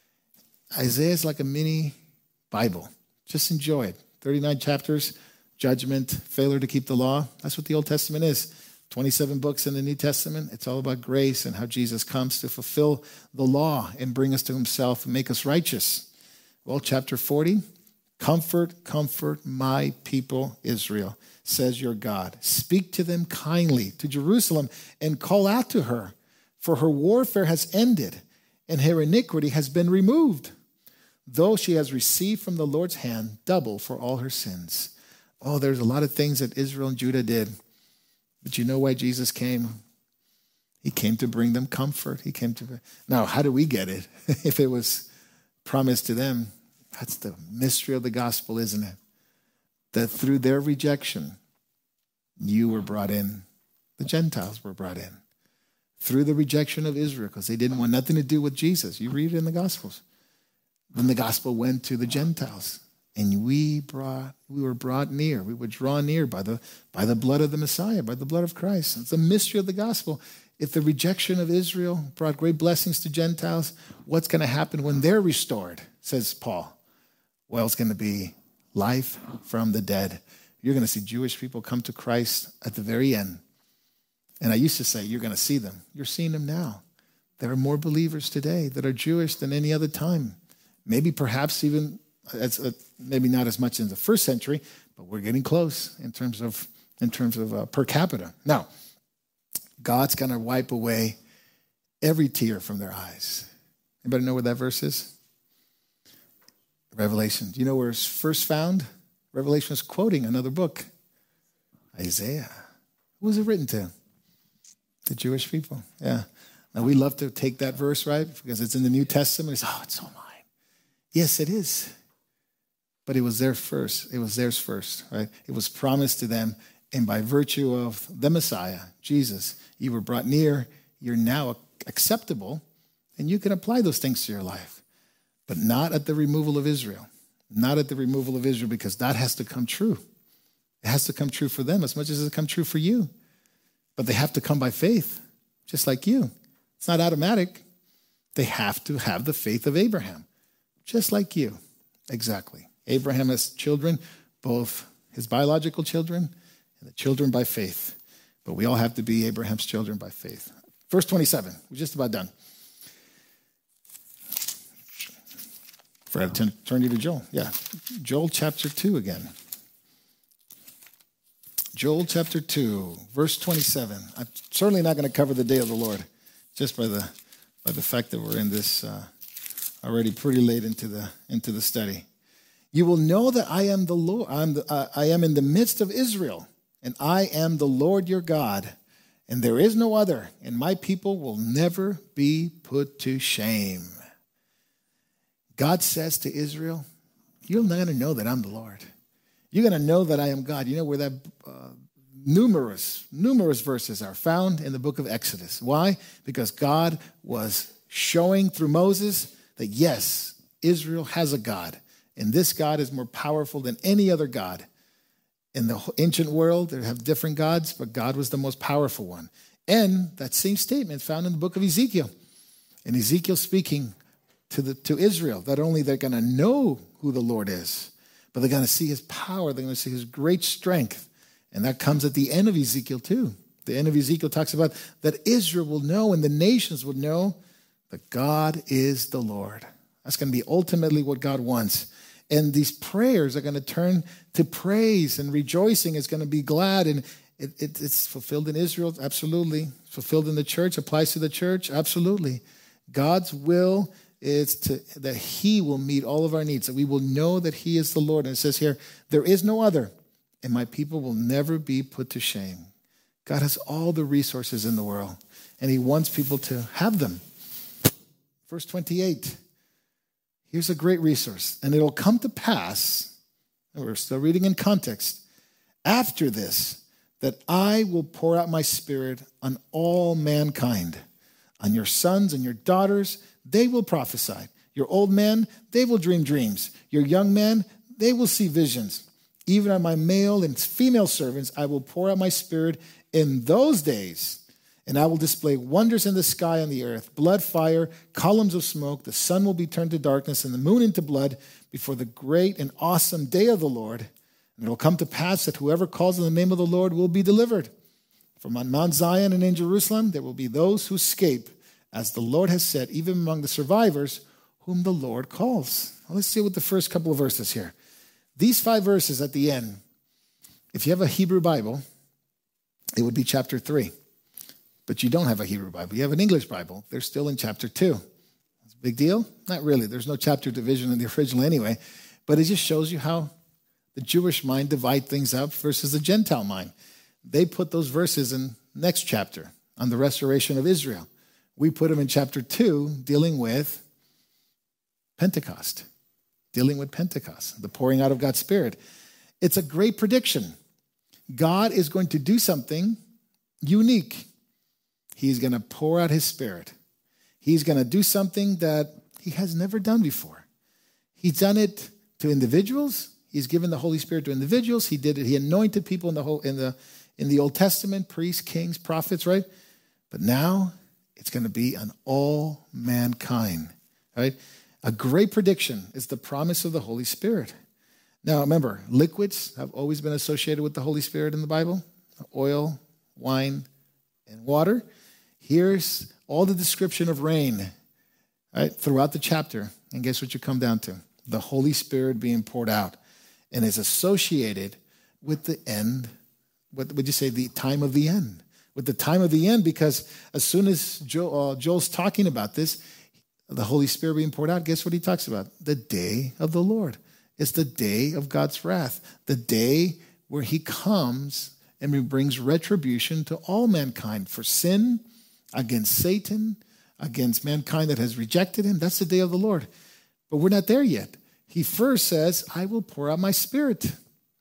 Isaiah is like a mini Bible. Just enjoy it. thirty-nine chapters, judgment, failure to keep the law. That's what the Old Testament is. twenty-seven books in the New Testament. It's all about grace and how Jesus comes to fulfill the law and bring us to himself and make us righteous. Well, chapter forty, comfort, comfort my people Israel, says your God. Speak to them kindly, to Jerusalem, and call out to her, for her warfare has ended, and her iniquity has been removed, though she has received from the Lord's hand double for all her sins. Oh, there's a lot of things that Israel and Judah did. But you know why Jesus came? He came to bring them comfort. He came to. Now, how do we get it? If it was promised to them, that's the mystery of the gospel, isn't it? That through their rejection, you were brought in. The Gentiles were brought in. Through the rejection of Israel, because they didn't want nothing to do with Jesus. You read it in the Gospels. Then the gospel went to the Gentiles. And we brought, we were brought near. We were drawn near by the, by the blood of the Messiah, by the blood of Christ. It's a mystery of the gospel. If the rejection of Israel brought great blessings to Gentiles, what's going to happen when they're restored, says Paul? Well, it's going to be life from the dead. You're going to see Jewish people come to Christ at the very end. And I used to say, you're going to see them. You're seeing them now. There are more believers today that are Jewish than any other time. Maybe perhaps even... It's uh, maybe not as much in the first century, but we're getting close in terms of in terms of uh, per capita. Now, God's going to wipe away every tear from their eyes. Anybody know where that verse is? Revelation. Do you know where it's first found? Revelation is quoting another book, Isaiah. Who was it written to? The Jewish people. Yeah. Now, we love to take that verse, right? Because it's in the New Testament. It's, oh, it's all mine. Yes, it is. But it was theirs first. It was theirs first, right? It was promised to them. And by virtue of the Messiah, Jesus, you were brought near. You're now acceptable. And you can apply those things to your life. But not at the removal of Israel. Not at the removal of Israel, because that has to come true. It has to come true for them as much as it come true for you. But they have to come by faith, just like you. It's not automatic. They have to have the faith of Abraham, just like you. Exactly. Abraham has children, both his biological children and the children by faith. But we all have to be Abraham's children by faith. Verse twenty-seven, we're just about done. Forgot to turn you to Joel. Yeah, Joel chapter two again. Joel chapter two, verse twenty-seven. I'm certainly not going to cover the day of the Lord, just by the by the fact that we're in this uh, already pretty late into the into the study. You will know that I am the Lord. I'm the, uh, I am in the midst of Israel, and I am the Lord your God, and there is no other, and my people will never be put to shame. God says to Israel, you're going to know that I'm the Lord. You're going to know that I am God. You know where that uh, numerous, numerous verses are found in the book of Exodus. Why? Because God was showing through Moses that, yes, Israel has a God. And this God is more powerful than any other God. In the ancient world, they have different gods, but God was the most powerful one. And that same statement found in the book of Ezekiel. And Ezekiel speaking to, the, to Israel, that only they're going to know who the Lord is, but they're going to see his power, they're going to see his great strength, And that comes at the end of Ezekiel too. The end of Ezekiel talks about that Israel will know and the nations will know that God is the Lord. That's going to be ultimately what God wants. And these prayers are going to turn to praise, and rejoicing is going to be glad. And it, it, it's fulfilled in Israel, absolutely. Fulfilled in the church, applies to the church, absolutely. God's will is to that he will meet all of our needs, that we will know that he is the Lord. And it says here, there is no other, and my people will never be put to shame. God has all the resources in the world, and he wants people to have them. Verse twenty-eight, here's a great resource. And it'll come to pass, and we're still reading in context, after this, that I will pour out my spirit on all mankind, on your sons and your daughters, they will prophesy. Your old men, they will dream dreams. Your young men, they will see visions. Even on my male and female servants, I will pour out my spirit in those days, and I will display wonders in the sky and the earth, blood, fire, columns of smoke. The sun will be turned to darkness and the moon into blood before the great and awesome day of the Lord. And it will come to pass that whoever calls on the name of the Lord will be delivered. From on Mount Zion and in Jerusalem, there will be those who escape, as the Lord has said, even among the survivors whom the Lord calls. Now let's see what the first couple of verses here. These five verses at the end, if you have a Hebrew Bible, it would be chapter three. But you don't have a Hebrew Bible. You have an English Bible. They're still in chapter two. It's a big deal? Not really. There's no chapter division in the original anyway. But it just shows you how the Jewish mind divide things up versus the Gentile mind. They put those verses in next chapter on the restoration of Israel. We put them in chapter two, dealing with Pentecost, dealing with Pentecost, the pouring out of God's Spirit. It's a great prediction. God is going to do something unique. He's going to pour out his Spirit. He's going to do something that he has never done before. He's done it to individuals. He's given the Holy Spirit to individuals. He did it. He anointed people in the whole in the in the Old Testament, priests, kings, prophets, right? But now it's going to be on all mankind, right? A great prediction is the promise of the Holy Spirit. Now, remember, liquids have always been associated with the Holy Spirit in the Bible: oil, wine, and water. Here's all the description of rain, right, throughout the chapter. And guess what you come down to? The Holy Spirit being poured out, and is associated with the end. What would you say? The time of the end. With the time of the end, because as soon as Joel, uh, Joel's talking about this, the Holy Spirit being poured out, guess what he talks about? The day of the Lord. It's the day of God's wrath, the day where he comes and he brings retribution to all mankind for sin, against Satan, against mankind that has rejected him. That's the day of the Lord. But we're not there yet. He first says, I will pour out my Spirit.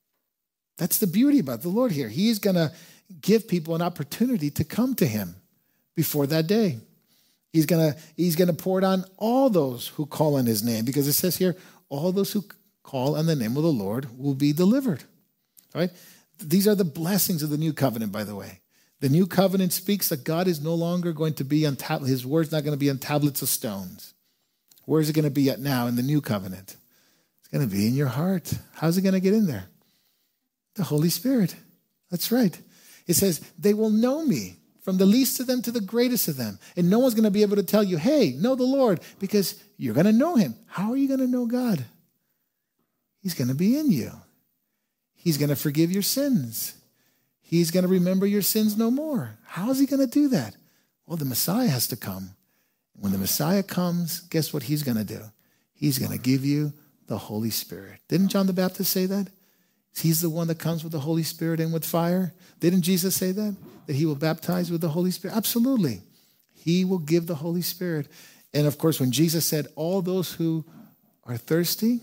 That's the beauty about the Lord here. He's going to give people an opportunity to come to him before that day. He's going to he's going to pour it on all those who call on his name, because it says here, all those who call on the name of the Lord will be delivered. All right? These are the blessings of the new covenant, by the way. The new covenant speaks that God is no longer going to be on tab- his word's not going to be on tablets of stones. Where is it going to be at now in the new covenant? It's going to be in your heart. How's it going to get in there? The Holy Spirit. That's right. It says, they will know me, from the least of them to the greatest of them. And no one's going to be able to tell you, hey, know the Lord, because you're going to know him. How are you going to know God? He's going to be in you. He's going to forgive your sins. He's going to remember your sins no more. How is he going to do that? Well, the Messiah has to come. When the Messiah comes, guess what he's going to do? He's going to give you the Holy Spirit. Didn't John the Baptist say that? He's the one that comes with the Holy Spirit and with fire. Didn't Jesus say that? That he will baptize with the Holy Spirit? Absolutely. He will give the Holy Spirit. And of course, when Jesus said, all those who are thirsty,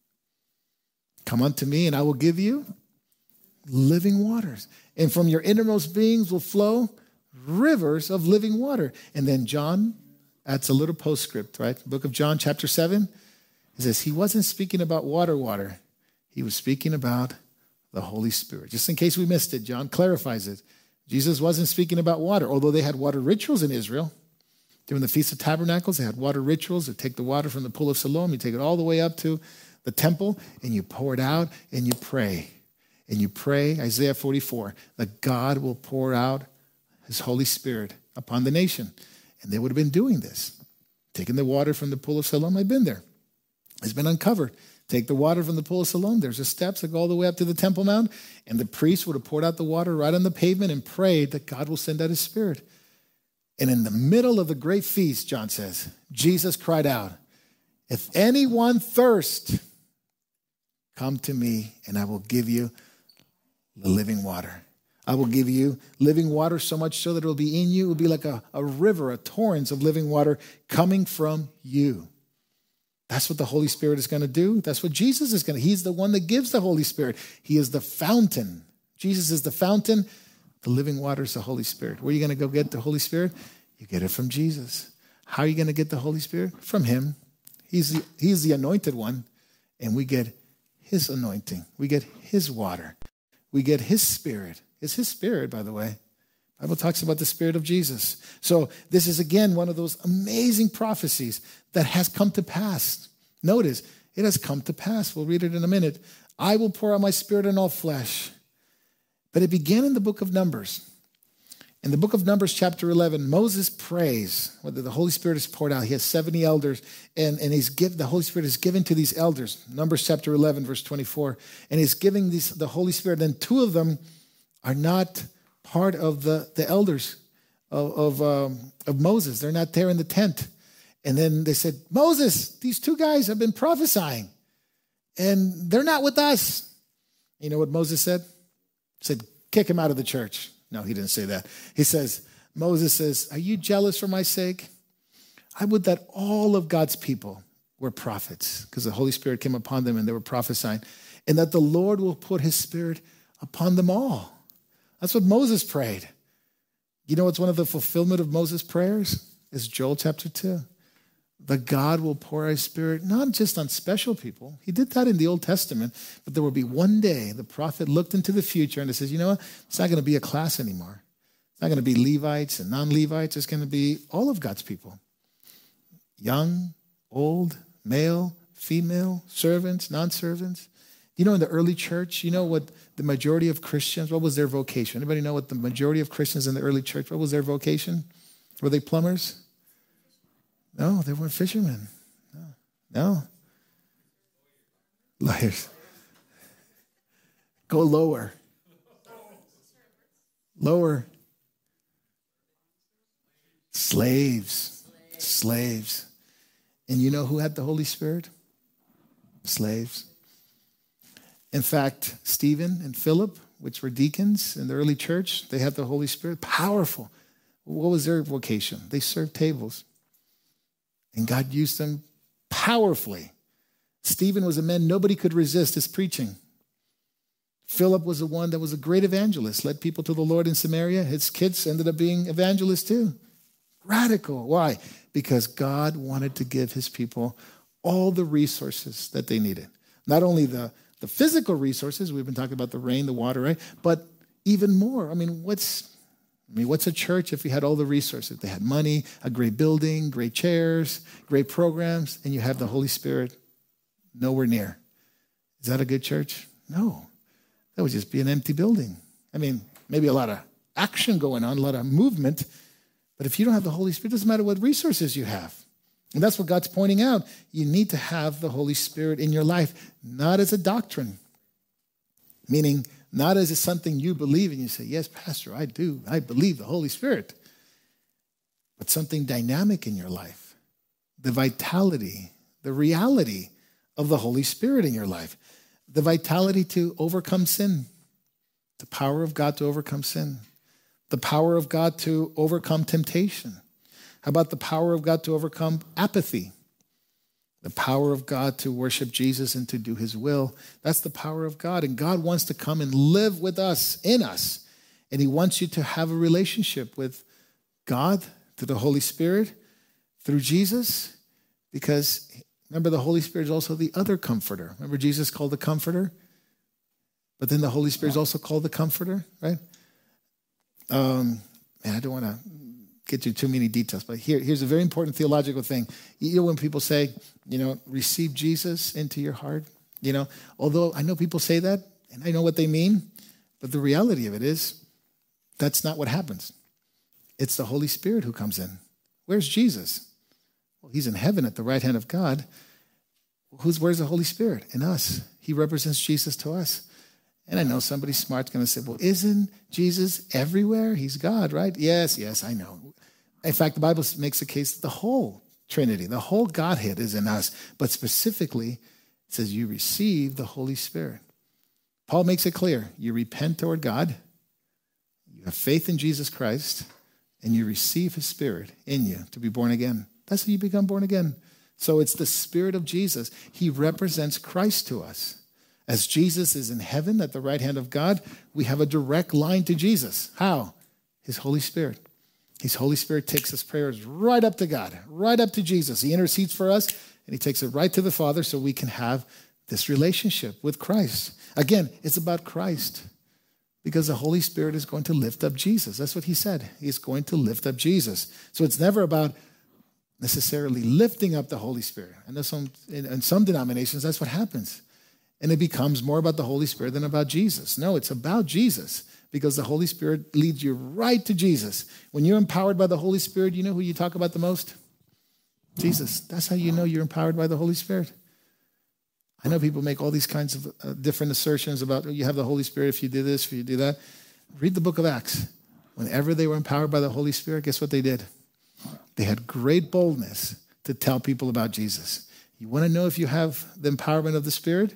come unto me and I will give you living waters. And from your innermost beings will flow rivers of living water. And then John adds a little postscript, right? Book of John, chapter seven. He says, he wasn't speaking about water, water. He was speaking about the Holy Spirit. Just in case we missed it, John clarifies it. Jesus wasn't speaking about water, although they had water rituals in Israel. During the Feast of Tabernacles, they had water rituals. They take the water from the pool of Siloam, you take it all the way up to the temple, and you pour it out and you pray. and you pray, Isaiah forty-four, that God will pour out his Holy Spirit upon the nation. And they would have been doing this. Taking the water from the pool of Siloam. I've been there. It's been uncovered. Take the water from the pool of Siloam. There's the steps that go all the way up to the Temple Mount. And the priest would have poured out the water right on the pavement and prayed that God will send out his Spirit. And in the middle of the great feast, John says, Jesus cried out, if anyone thirst, come to me and I will give you the living water. I will give you living water so much so that it will be in you. It will be like a, a river, a torrent of living water coming from you. That's what the Holy Spirit is going to do. That's what Jesus is going to. He's the one that gives the Holy Spirit. He is the fountain. Jesus is the fountain. The living water is the Holy Spirit. Where are you going to go get the Holy Spirit? You get it from Jesus. How are you going to get the Holy Spirit? From him. He's the, he's the anointed one, and we get his anointing. We get his water. We get his Spirit. It's his Spirit, by the way. The Bible talks about the Spirit of Jesus. So this is, again, one of those amazing prophecies that has come to pass. Notice, it has come to pass. We'll read it in a minute. I will pour out my Spirit on all flesh. But it began in the book of Numbers. In the book of Numbers, chapter eleven, Moses prays whether the Holy Spirit is poured out. He has seventy elders, and, and he's give, the Holy Spirit is given to these elders. Numbers chapter eleven, verse twenty-four. And he's giving these, the Holy Spirit, and two of them are not part of the, the elders of, of, um, of Moses. They're not there in the tent. And then they said, Moses, these two guys have been prophesying, and they're not with us. You know what Moses said? He said, kick him out of the church. No, he didn't say that. He says, Moses says, are you jealous for my sake? I would that all of God's people were prophets, because the Holy Spirit came upon them and they were prophesying, and that the Lord will put his Spirit upon them all. That's what Moses prayed. You know what's one of the fulfillment of Moses' prayers? Is Joel chapter two. That God will pour his Spirit not just on special people. He did that in the Old Testament, but there will be one day the prophet looked into the future and it says, you know what? It's not going to be a class anymore. It's not going to be Levites and non-Levites. It's going to be all of God's people. Young, old, male, female, servants, non-servants. You know, in the early church, you know what the majority of Christians, what was their vocation? Anybody know what the majority of Christians in the early church, what was their vocation? Were they plumbers? No, they weren't fishermen. No. No. Liars. Go lower. Lower. Slaves. Slaves. And you know who had the Holy Spirit? Slaves. In fact, Stephen and Philip, which were deacons in the early church, they had the Holy Spirit. Powerful. What was their vocation? They served tables. And God used them powerfully. Stephen was a man nobody could resist his preaching. Philip was the one that was a great evangelist, led people to the Lord in Samaria. His kids ended up being evangelists too. Radical. Why? Because God wanted to give his people all the resources that they needed. Not only the, the physical resources, we've been talking about the rain, the water, right? But even more. I mean, what's I mean, what's a church if we had all the resources? They had money, a great building, great chairs, great programs, and you have the Holy Spirit nowhere near. Is that a good church? No. That would just be an empty building. I mean, maybe a lot of action going on, a lot of movement, but if you don't have the Holy Spirit, it doesn't matter what resources you have. And that's what God's pointing out. You need to have the Holy Spirit in your life, not as a doctrine, meaning not as something you believe and you say, yes, Pastor, I do. I believe the Holy Spirit. But something dynamic in your life. The vitality, the reality of the Holy Spirit in your life. The vitality to overcome sin. The power of God to overcome sin. The power of God to overcome temptation. How about the power of God to overcome apathy? The power of God to worship Jesus and to do his will. That's the power of God. And God wants to come and live with us, in us. And he wants you to have a relationship with God, through the Holy Spirit, through Jesus. Because remember, the Holy Spirit is also the other comforter. Remember, Jesus called the comforter? But then the Holy Spirit is also called the comforter, right? Um, man, I don't want to get you too many details, but here, here's a very important theological thing. You know, when people say, you know, receive Jesus into your heart, you know, although I know people say that, and I know what they mean, but the reality of it is that's not what happens. It's the Holy Spirit who comes in. Where's Jesus? Well, he's in heaven at the right hand of God. Who's, where's the Holy Spirit? In us. He represents Jesus to us. And I know somebody smart's going to say, well, isn't Jesus everywhere? He's God, right? Yes, yes, I know. In fact, the Bible makes a case that the whole Trinity, the whole Godhead is in us. But specifically, it says you receive the Holy Spirit. Paul makes it clear. You repent toward God, you have faith in Jesus Christ, and you receive his Spirit in you to be born again. That's how you become born again. So it's the Spirit of Jesus. He represents Christ to us. As Jesus is in heaven at the right hand of God, we have a direct line to Jesus. How? His Holy Spirit. His Holy Spirit takes his prayers right up to God, right up to Jesus. He intercedes for us, and he takes it right to the Father so we can have this relationship with Christ. Again, it's about Christ because the Holy Spirit is going to lift up Jesus. That's what he said. He's going to lift up Jesus. So it's never about necessarily lifting up the Holy Spirit. I know some, in, in some denominations, that's what happens. And it becomes more about the Holy Spirit than about Jesus. No, it's about Jesus because the Holy Spirit leads you right to Jesus. When you're empowered by the Holy Spirit, you know who you talk about the most? Jesus. That's how you know you're empowered by the Holy Spirit. I know people make all these kinds of uh, different assertions about, oh, you have the Holy Spirit if you do this, if you do that. Read the book of Acts. Whenever they were empowered by the Holy Spirit, guess what they did? They had great boldness to tell people about Jesus. You want to know if you have the empowerment of the Spirit?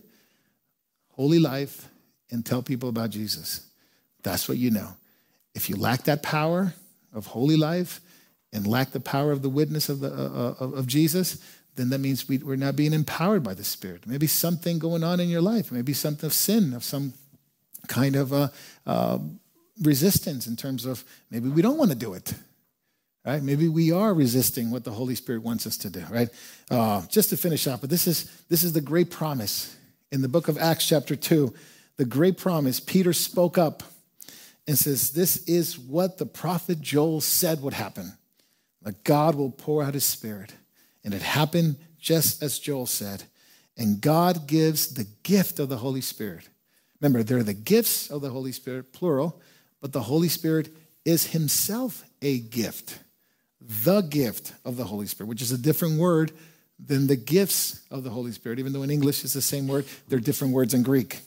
Holy life and tell people about Jesus. That's what you know. If you lack that power of holy life and lack the power of the witness of, the, uh, of, of Jesus, then that means we, we're not being empowered by the Spirit. Maybe something going on in your life. Maybe something of sin, of some kind of uh, uh, resistance in terms of maybe we don't want to do it. Right? Maybe we are resisting what the Holy Spirit wants us to do, right? Uh, just to finish up, but this is this is the great promise. In the book of Acts chapter two, the great promise, Peter spoke up and says, this is what the prophet Joel said would happen. That God will pour out his Spirit. And it happened just as Joel said. And God gives the gift of the Holy Spirit. Remember, they're the gifts of the Holy Spirit, plural, but the Holy Spirit is himself a gift. The gift of the Holy Spirit, which is a different word than the gifts of the Holy Spirit. Even though in English it's the same word, they're different words in Greek.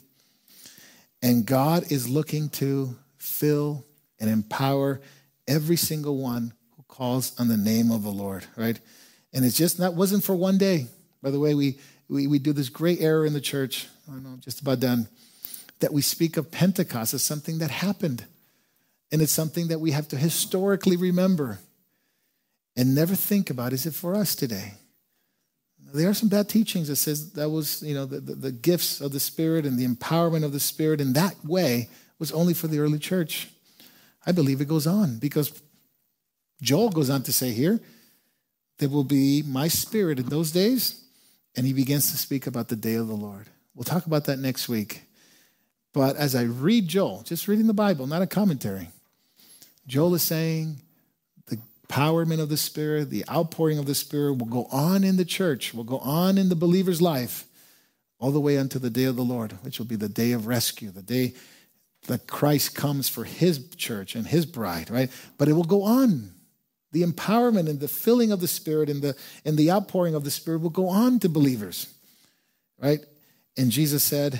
And God is looking to fill and empower every single one who calls on the name of the Lord, right? And it's just that wasn't for one day. By the way, we, we, we do this great error in the church, I know I'm just about done, that we speak of Pentecost as something that happened. And it's something that we have to historically remember and never think about, is it for us today? There are some bad teachings that says that was, you know, the, the, the gifts of the Spirit and the empowerment of the Spirit in that way was only for the early church. I believe it goes on because Joel goes on to say here, there will be my Spirit in those days, and he begins to speak about the day of the Lord. We'll talk about that next week. But as I read Joel, just reading the Bible, not a commentary, Joel is saying the empowerment of the Spirit, the outpouring of the Spirit will go on in the church, will go on in the believer's life, all the way unto the day of the Lord, which will be the day of rescue, the day that Christ comes for his church and his bride, right? But it will go on. The empowerment and the filling of the Spirit and the, and the outpouring of the Spirit will go on to believers, right? And Jesus said,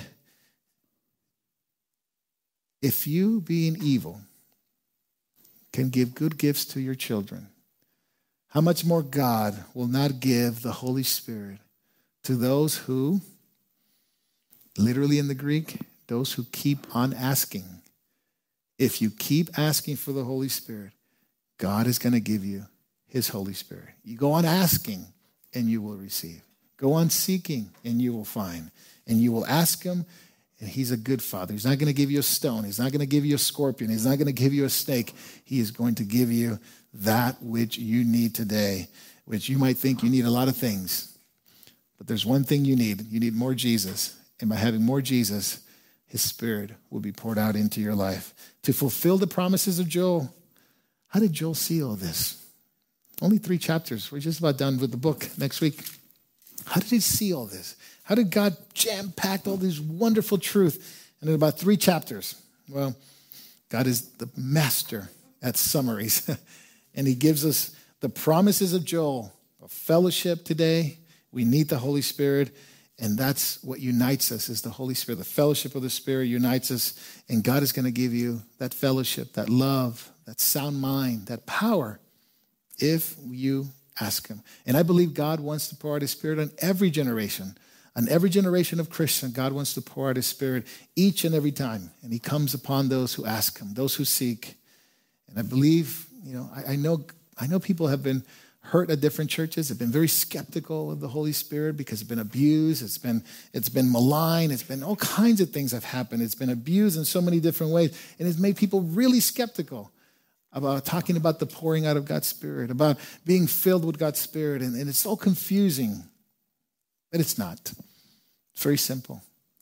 if you, being evil, can give good gifts to your children, how much more God will not give the Holy Spirit to those who, literally in the Greek, those who keep on asking. If you keep asking for the Holy Spirit, God is going to give you his Holy Spirit. You go on asking and you will receive. Go on seeking and you will find. And you will ask him, and he's a good father. He's not going to give you a stone. He's not going to give you a scorpion. He's not going to give you a snake. He is going to give you that which you need today, which you might think you need a lot of things. But there's one thing you need. You need more Jesus. And by having more Jesus, his Spirit will be poured out into your life to fulfill the promises of Joel. How did Joel see all this? Only three chapters. We're just about done with the book next week. How did he see all this? How did God jam-pack all this wonderful truth And in about three chapters, well, God is the master at summaries. And he gives us the promises of Joel, of fellowship today. We need the Holy Spirit. And that's what unites us, is the Holy Spirit. The fellowship of the Spirit unites us. And God is going to give you that fellowship, that love, that sound mind, that power, if you ask him. And I believe God wants to pour out his Spirit on every generation. On every generation of Christians, God wants to pour out his Spirit each and every time. And he comes upon those who ask him, those who seek. And I believe, you know, I, I know I know people have been hurt at different churches, have been very skeptical of the Holy Spirit because it's been abused, it's been it's been maligned, it's been all kinds of things have happened. It's been abused in so many different ways. And it's made people really skeptical about talking about the pouring out of God's Spirit, about being filled with God's Spirit. And, and it's so confusing. But it's not. It's very simple.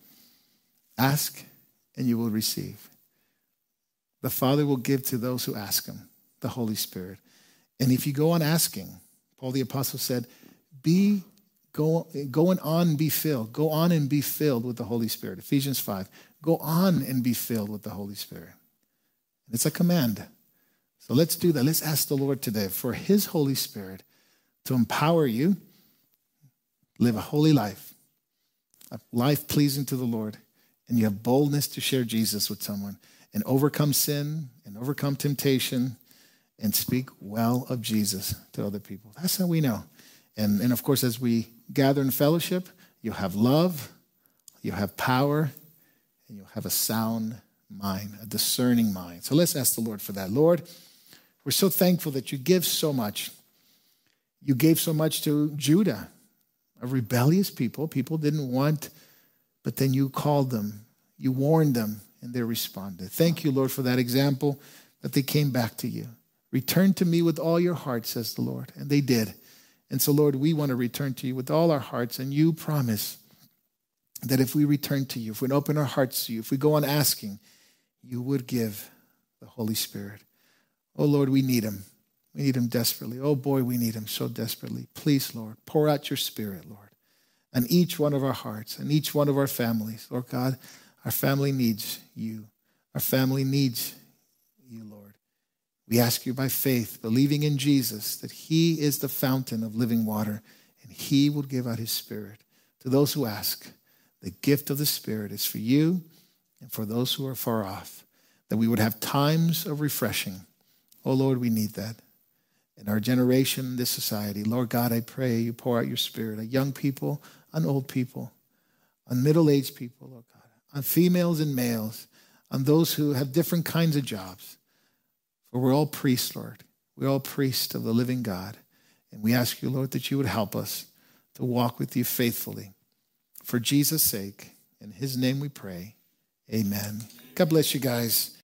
Ask and you will receive. The Father will give to those who ask him, the Holy Spirit. And if you go on asking, Paul the Apostle said, be go, going on and be filled. Go on and be filled with the Holy Spirit. Ephesians five. Go on and be filled with the Holy Spirit. It's a command. So let's do that. Let's ask the Lord today for his Holy Spirit to empower you, live a holy life, a life pleasing to the Lord, and you have boldness to share Jesus with someone and overcome sin and overcome temptation and speak well of Jesus to other people. That's how we know. And, and of course, as we gather in fellowship, you'll have love, you'll have power, and you'll have a sound mind, a discerning mind. So let's ask the Lord for that. Lord, we're so thankful that you give so much. You gave so much to Judah, a rebellious people. People didn't want, but then you called them. You warned them, and they responded. Thank you, Lord, for that example, that they came back to you. Return to me with all your heart, says the Lord. And they did. And so, Lord, we want to return to you with all our hearts. And you promise that if we return to you, if we open our hearts to you, if we go on asking, you would give the Holy Spirit. Oh, Lord, we need him. We need him desperately. Oh, boy, we need him so desperately. Please, Lord, pour out your Spirit, Lord, on each one of our hearts and each one of our families. Lord God, our family needs you. Our family needs you, Lord. We ask you by faith, believing in Jesus, that he is the fountain of living water, and he will give out his Spirit to those who ask. The gift of the Spirit is for you and for those who are far off, that we would have times of refreshing. Oh, Lord, we need that. In our generation, in this society, Lord God, I pray you pour out your Spirit on young people, on old people, on middle-aged people, Lord God, on females and males, on those who have different kinds of jobs. For we're all priests, Lord. We're all priests of the living God. And we ask you, Lord, that you would help us to walk with you faithfully. For Jesus' sake, in his name we pray. Amen. God bless you guys.